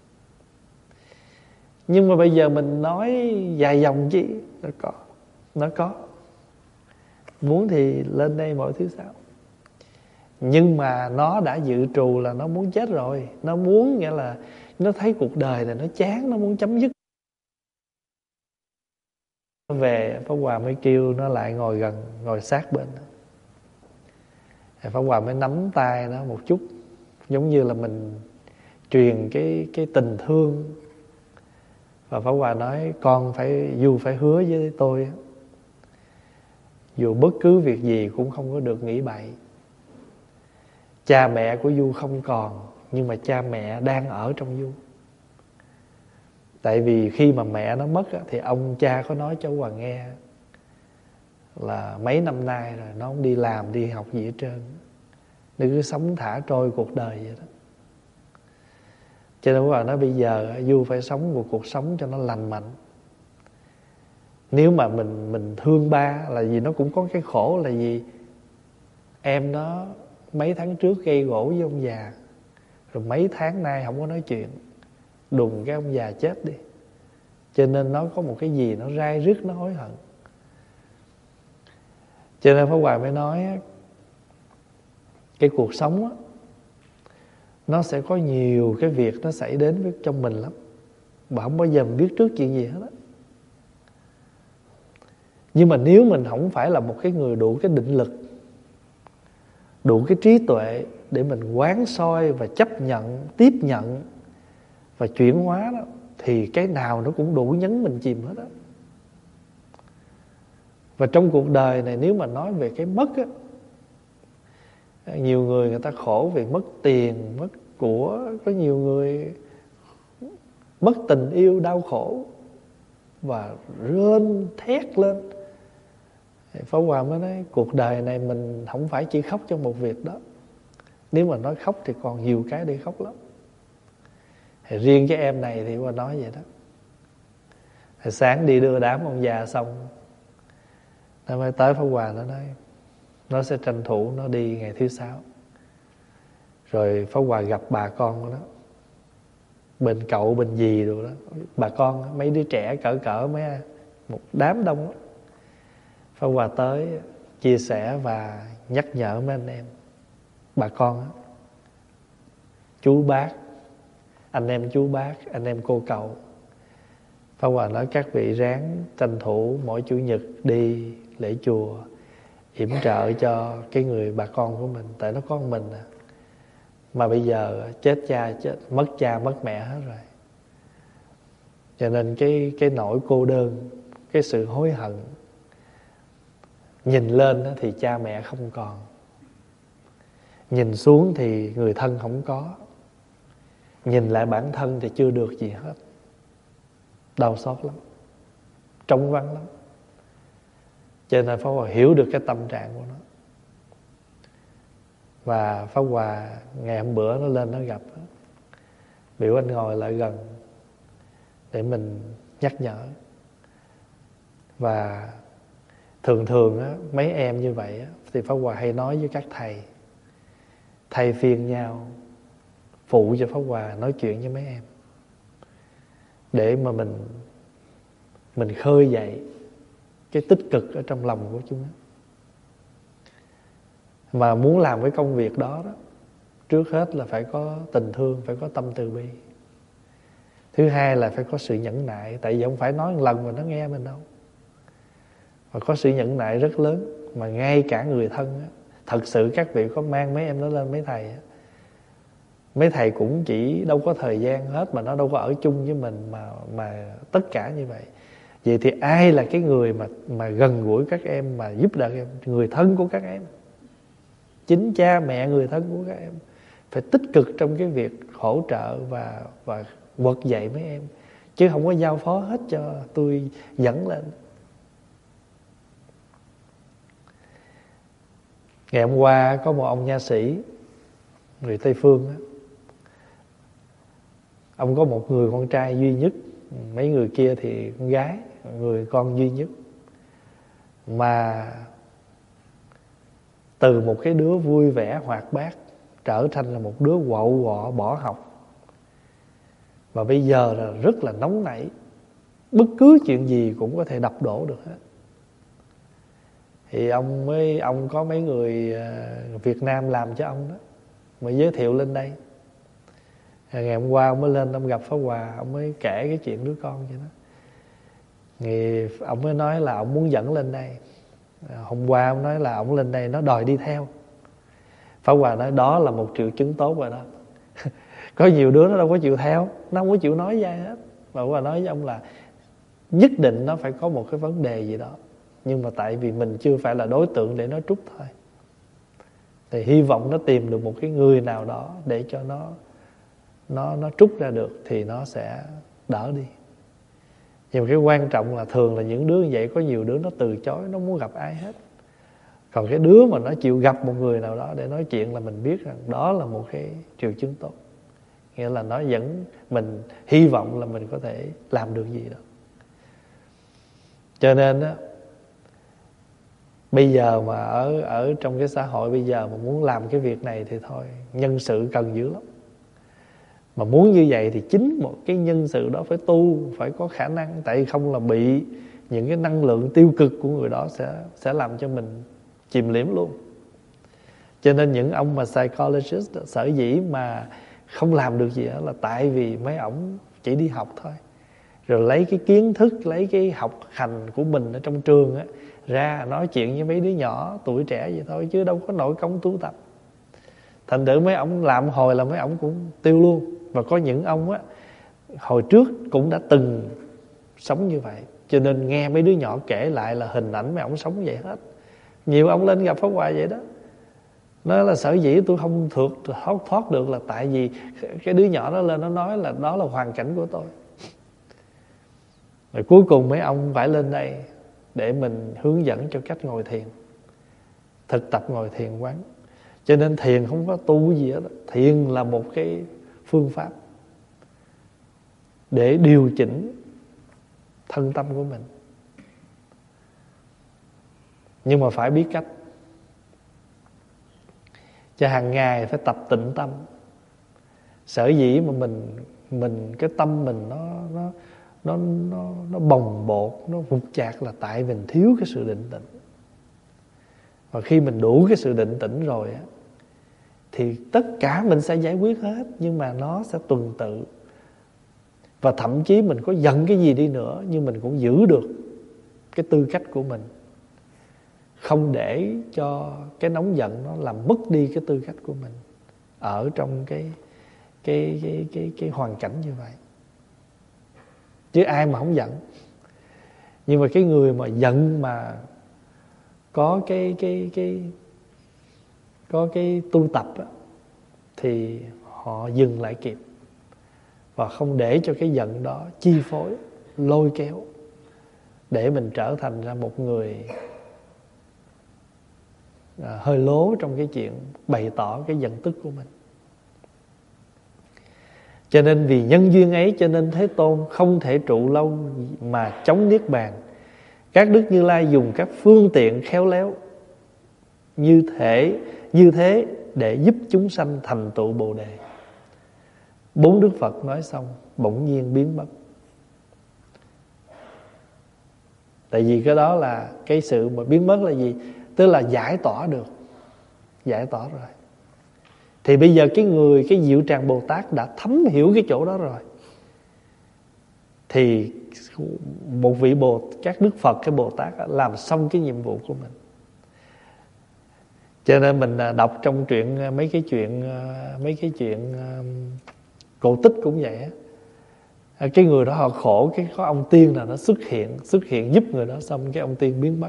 Nhưng mà bây giờ mình nói dài dòng chứ, nó có. Muốn thì lên đây mỗi thứ Sáu. Nhưng mà nó đã dự trù là nó muốn chết rồi. Nó muốn, nghĩa là nó thấy cuộc đời này nó chán, nó muốn chấm dứt. Nó về, Pháp Hòa mới kêu nó lại ngồi gần, ngồi sát bên. Pháp Hòa mới nắm tay nó một chút, giống như là mình truyền cái tình thương. Và Pháp Hòa nói Du phải hứa với tôi, dù bất cứ việc gì cũng không có được nghĩ bậy. Cha mẹ của Du không còn, nhưng mà cha mẹ đang ở trong Du. Tại vì khi mà mẹ nó mất thì ông cha có nói cho Hòa nghe là mấy năm nay rồi nó không đi làm, đi học gì hết trơn, nó cứ sống thả trôi cuộc đời vậy đó. Cho nên Hòa nói bây giờ Du phải sống một cuộc sống cho nó lành mạnh. Nếu mà mình thương ba là vì nó cũng có cái khổ là gì, em nó mấy tháng trước gây gỗ với ông già, rồi mấy tháng nay không có nói chuyện, đùng cái ông già chết đi. Cho nên nó có một cái gì nó rai rứt, nó hối hận. Cho nên Pháp Hòa mới nói cái cuộc sống á, nó sẽ có nhiều cái việc nó xảy đến với trong mình lắm, mà không bao giờ mình biết trước chuyện gì hết á. Nhưng mà nếu mình không phải là một cái người đủ cái định lực, đủ cái trí tuệ để mình quán soi và chấp nhận, tiếp nhận và chuyển hóa đó, thì cái nào nó cũng đủ nhấn mình chìm hết á. Và trong cuộc đời này nếu mà nói về cái mất á, nhiều người ta khổ vì mất tiền, mất của, có nhiều người mất tình yêu, đau khổ và rên thét lên. Pháp Hòa mới nói cuộc đời này mình không phải chỉ khóc cho một việc đó. Nếu mà nói khóc thì còn nhiều cái để khóc lắm. Thì riêng cái em này thì Hòa nói vậy đó. Thì sáng đi đưa đám ông già xong, nó mới tới Pháp Hòa, nó nói nó sẽ tranh thủ nó đi ngày thứ Sáu. Rồi Pháp Hòa gặp bà con của nó, bên cậu bên dì rồi đó, bà con mấy đứa trẻ cỡ mấy một đám đông đó. Pháp Hòa tới chia sẻ và nhắc nhở mấy anh em bà con đó, chú bác, anh em chú bác, anh em cô cậu. Pháp Hòa nói các vị ráng tranh thủ mỗi Chủ nhật đi lễ chùa yểm trợ cho cái người bà con của mình. Tại nó có một mình mà bây giờ mất cha mất mẹ hết rồi. Cho nên cái nỗi cô đơn, cái sự hối hận, nhìn lên thì cha mẹ không còn, nhìn xuống thì người thân không có, nhìn lại bản thân thì chưa được gì hết. Đau xót lắm, trống vắng lắm. Cho nên Pháp Hòa hiểu được cái tâm trạng của nó. Và Pháp Hòa ngày hôm bữa nó lên nó gặp, biểu anh ngồi lại gần để mình nhắc nhở. Và thường á, mấy em như vậy á, thì Pháp Hòa hay nói với các thầy, thay phiên nhau phụ cho Pháp Hòa nói chuyện với mấy em, để mà mình khơi dậy cái tích cực ở trong lòng của chúng. Mà muốn làm cái công việc đó, trước hết là phải có tình thương, phải có tâm từ bi. Thứ hai là phải có sự nhẫn nại, tại vì không phải nói một lần mà nó nghe mình đâu. và có sự nhẫn nại rất lớn. Mà ngay cả người thân á, thật sự các vị có mang mấy em đó lên mấy thầy á, mấy thầy cũng chỉ đâu có thời gian hết, mà nó đâu có ở chung với mình mà tất cả như vậy. Vậy thì ai là cái người mà gần gũi các em, mà giúp đỡ các em? Người thân của các em, chính cha mẹ người thân của các em phải tích cực trong cái việc hỗ trợ và quật dạy mấy em, chứ không có giao phó hết cho tôi dẫn lên. Ngày hôm qua có một ông nha sĩ người Tây Phương đó. Ông có một người con trai duy nhất, mấy người kia thì con gái, người con duy nhất. Mà từ một cái đứa vui vẻ hoạt bát trở thành là một đứa quậu quọ bỏ học. Và bây giờ là rất là nóng nảy, bất cứ chuyện gì cũng có thể đập đổ được hết. Thì ông có mấy người Việt Nam làm cho ông đó, mới giới thiệu lên đây. Ngày hôm qua ông mới lên, ông gặp Pháp Hòa, ông mới kể cái chuyện đứa con vậy đó. Thì ông mới nói là ông muốn dẫn lên đây. Hôm qua ông nói là ông lên đây nó đòi đi theo. Pháp Hòa nói đó là một triệu chứng tốt rồi đó. Có nhiều đứa nó đâu có chịu theo, nó không có chịu nói với ai hết. Và Pháp Hòa nói với ông là nhất định nó phải có một cái vấn đề gì đó, nhưng mà tại vì mình chưa phải là đối tượng để nó trút thôi. Thì hy vọng nó tìm được một cái người nào đó để cho nó trút ra được thì nó sẽ đỡ đi. Nhưng mà cái quan trọng là thường là những đứa như vậy, có nhiều đứa nó từ chối, nó muốn gặp ai hết. Còn cái đứa mà nó chịu gặp một người nào đó để nói chuyện là mình biết rằng đó là một cái triệu chứng tốt. Nghĩa là nó dẫn mình hy vọng là mình có thể làm được gì đó. Cho nên đó, bây giờ mà ở trong cái xã hội bây giờ mà muốn làm cái việc này thì thôi, nhân sự cần dữ lắm. Mà muốn như vậy thì chính một cái nhân sự đó phải tu, phải có khả năng. Tại vì không là bị những cái năng lượng tiêu cực của người đó sẽ làm cho mình chìm liễm luôn. Cho nên những ông mà psychologist sở dĩ mà không làm được gì đó là tại vì mấy ổng chỉ đi học thôi, rồi lấy cái kiến thức, lấy cái học hành của mình ở trong trường á ra nói chuyện với mấy đứa nhỏ tuổi trẻ vậy thôi, chứ đâu có nội công tu tập. Thành thử mấy ổng làm hồi là mấy ổng cũng tiêu luôn. Và có những ông á hồi trước cũng đã từng sống như vậy, cho nên nghe mấy đứa nhỏ kể lại là hình ảnh mấy ổng sống vậy hết. Nhiều ông lên gặp Pháp Hòa vậy đó, nói là sở dĩ tôi không thoát được là tại vì cái đứa nhỏ đó lên nó nói là đó là hoàn cảnh của tôi. Rồi cuối cùng mấy ông phải lên đây để mình hướng dẫn cho cách ngồi thiền, thực tập ngồi thiền quán. Cho nên thiền không có tu gì hết. Thiền là một cái phương pháp để điều chỉnh thân tâm của mình. Nhưng mà phải biết cách. Cho hàng ngày phải tập tịnh tâm. Sở dĩ mà mình cái tâm mình nó bồng bột, nó vụt chạc là tại mình thiếu cái sự định tĩnh. Và khi mình đủ cái sự định tĩnh rồi á, thì tất cả mình sẽ giải quyết hết, nhưng mà nó sẽ tuần tự. Và thậm chí mình có giận cái gì đi nữa, nhưng mình cũng giữ được cái tư cách của mình, không để cho cái nóng giận nó làm mất đi cái tư cách của mình ở trong cái hoàn cảnh như vậy. Chứ ai mà không giận. Nhưng mà cái người mà giận mà có cái tu tập á, thì họ dừng lại kịp và không để cho cái giận đó chi phối, lôi kéo để mình trở thành ra một người hơi lố trong cái chuyện bày tỏ cái giận tức của mình. Cho nên vì nhân duyên ấy cho nên Thế Tôn không thể trụ lâu mà chống niết bàn. Các Đức Như Lai dùng các phương tiện khéo léo như thế để giúp chúng sanh thành tựu Bồ Đề. 4 Đức Phật nói xong bỗng nhiên biến mất. Tại vì cái đó là cái sự mà biến mất là gì? Tức là giải tỏa được. Giải tỏa rồi. Thì bây giờ cái Diệu Tràng Bồ Tát đã thấm hiểu cái chỗ đó rồi, thì một vị các Đức Phật, cái Bồ Tát làm xong cái nhiệm vụ của mình. Cho nên mình đọc trong truyện mấy cái chuyện cổ tích cũng vậy á. Cái người đó họ khổ, cái có ông tiên nào nó xuất hiện giúp người đó, xong cái ông tiên biến mất.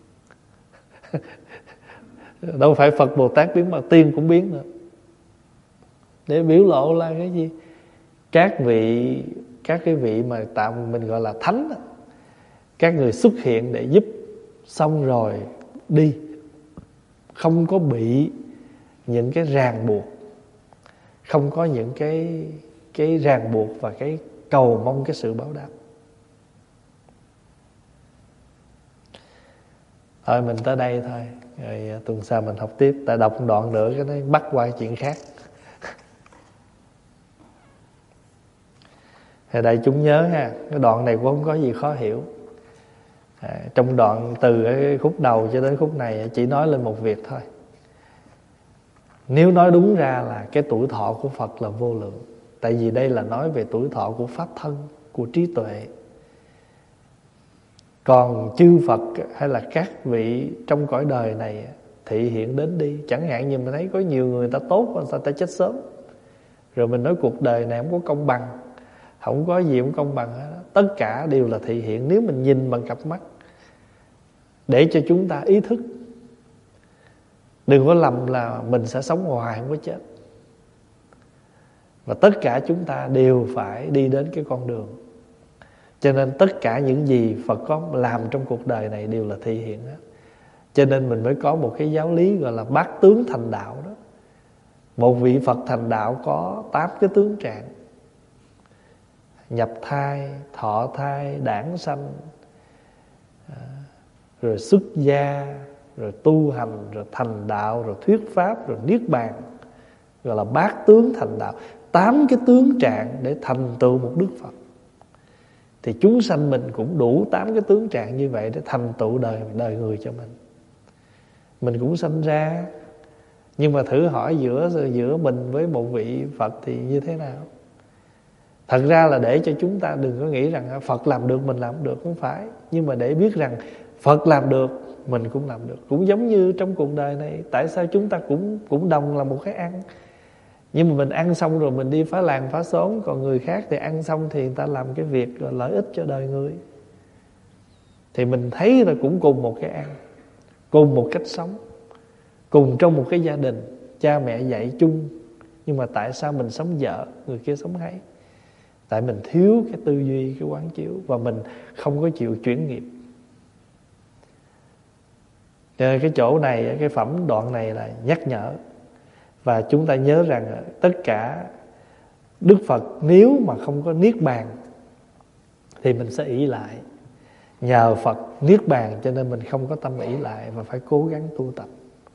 Đâu phải Phật Bồ Tát biến mất, tiên cũng biến nữa. Để biểu lộ là cái gì? Các cái vị mà tạm mình gọi là thánh đó, các người xuất hiện để giúp, xong rồi đi, không có bị những cái ràng buộc, không có những cái ràng buộc và cái cầu mong cái sự báo đáp. Thôi mình tới đây thôi, rồi tuần sau mình học tiếp. Tại đọc đoạn nữa cái nó bắt qua chuyện khác. Thì đại chúng nhớ ha, cái đoạn này cũng không có gì khó hiểu. Trong đoạn từ cái khúc đầu cho đến khúc này chỉ nói lên một việc thôi. Nếu nói đúng ra là cái tuổi thọ của Phật là vô lượng. Tại vì đây là nói về tuổi thọ của Pháp thân, của trí tuệ. Còn chư Phật hay là các vị trong cõi đời này thị hiện đến đi. Chẳng hạn như mình thấy có nhiều người ta tốt mà sao ta chết sớm. Rồi mình nói cuộc đời này không có công bằng, không có gì không công bằng hết. Tất cả đều là thị hiện nếu mình nhìn bằng cặp mắt, để cho chúng ta ý thức. Đừng có lầm là mình sẽ sống hoài không có chết. Và tất cả chúng ta đều phải đi đến cái con đường. Cho nên tất cả những gì Phật có làm trong cuộc đời này đều là thị hiện hết. Cho nên mình mới có một cái giáo lý gọi là bát tướng thành đạo đó. Một vị Phật thành đạo có 8 cái tướng trạng: nhập thai, thọ thai, đản sanh, rồi xuất gia, rồi tu hành, rồi thành đạo, rồi thuyết pháp, rồi niết bàn. Gọi là bát tướng thành đạo. 8 cái tướng trạng để thành tựu một Đức Phật. Thì chúng sanh mình cũng đủ 8 cái tướng trạng như vậy để thành tựu đời người cho mình. Mình cũng sanh ra, nhưng mà thử hỏi giữa mình với một vị Phật thì như thế nào? Thật ra là để cho chúng ta đừng có nghĩ rằng Phật làm được mình làm không được, không phải. Nhưng mà để biết rằng Phật làm được, mình cũng làm được. Cũng giống như trong cuộc đời này, tại sao chúng ta cũng đồng là một cái ăn. Nhưng mà mình ăn xong rồi mình đi phá làng phá xóm. Còn người khác thì ăn xong thì người ta làm cái việc lợi ích cho đời người. Thì mình thấy là cũng cùng một cái ăn, cùng một cách sống, cùng trong một cái gia đình, cha mẹ dạy chung. Nhưng mà tại sao mình sống dở, người kia sống hay? Tại mình thiếu cái tư duy, cái quán chiếu, và mình không có chịu chuyển nghiệp. Cho nên cái chỗ này, cái phẩm đoạn này là nhắc nhở. Và chúng ta nhớ rằng tất cả Đức Phật nếu mà không có niết bàn thì mình sẽ ỷ lại. Nhờ Phật niết bàn cho nên mình không có tâm ỷ lại và phải cố gắng tu tập.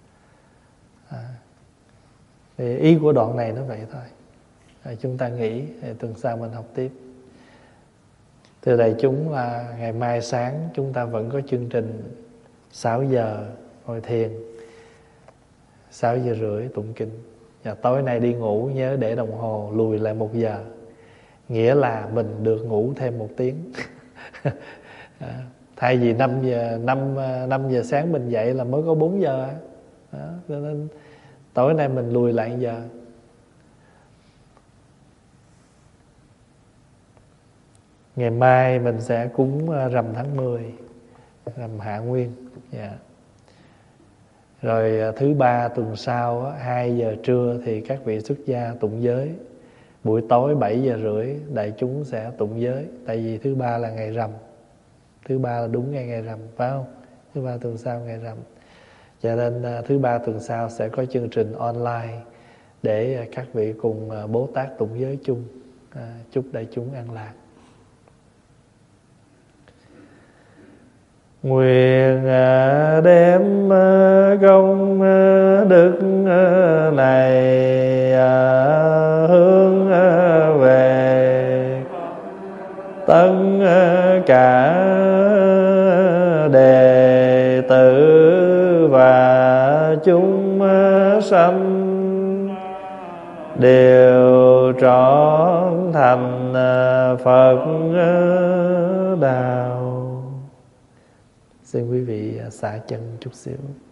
Thì ý của đoạn này nó vậy thôi. Chúng ta nghĩ tuần sau mình học tiếp. Thưa đại chúng, ngày mai sáng chúng ta vẫn có chương trình 6 giờ ngồi thiền, 6 giờ rưỡi tụng kinh. Và tối nay đi ngủ nhớ để đồng hồ lùi lại 1 giờ, nghĩa là mình được ngủ thêm 1 tiếng. Thay vì 5 giờ sáng mình dậy là mới có 4 giờ. Đó, cho nên tối nay mình lùi lại 1 giờ. Ngày mai mình sẽ cúng rằm tháng 10, rằm Hạ Nguyên. Rồi thứ ba tuần sau 2 giờ trưa thì các vị xuất gia tụng giới. Buổi tối 7 giờ rưỡi đại chúng sẽ tụng giới. Tại vì thứ ba là ngày rằm. Thứ ba là đúng ngày rằm, phải không? Thứ ba tuần sau ngày rằm. Cho nên thứ ba tuần sau sẽ có chương trình online để các vị cùng Bố Tát tụng giới chung. Chúc đại chúng an lạc. Nguyện đem công đức này hướng về tất cả đệ tử và chúng sanh, đều trọn thành Phật đạo. Xin quý vị xả chân chút xíu.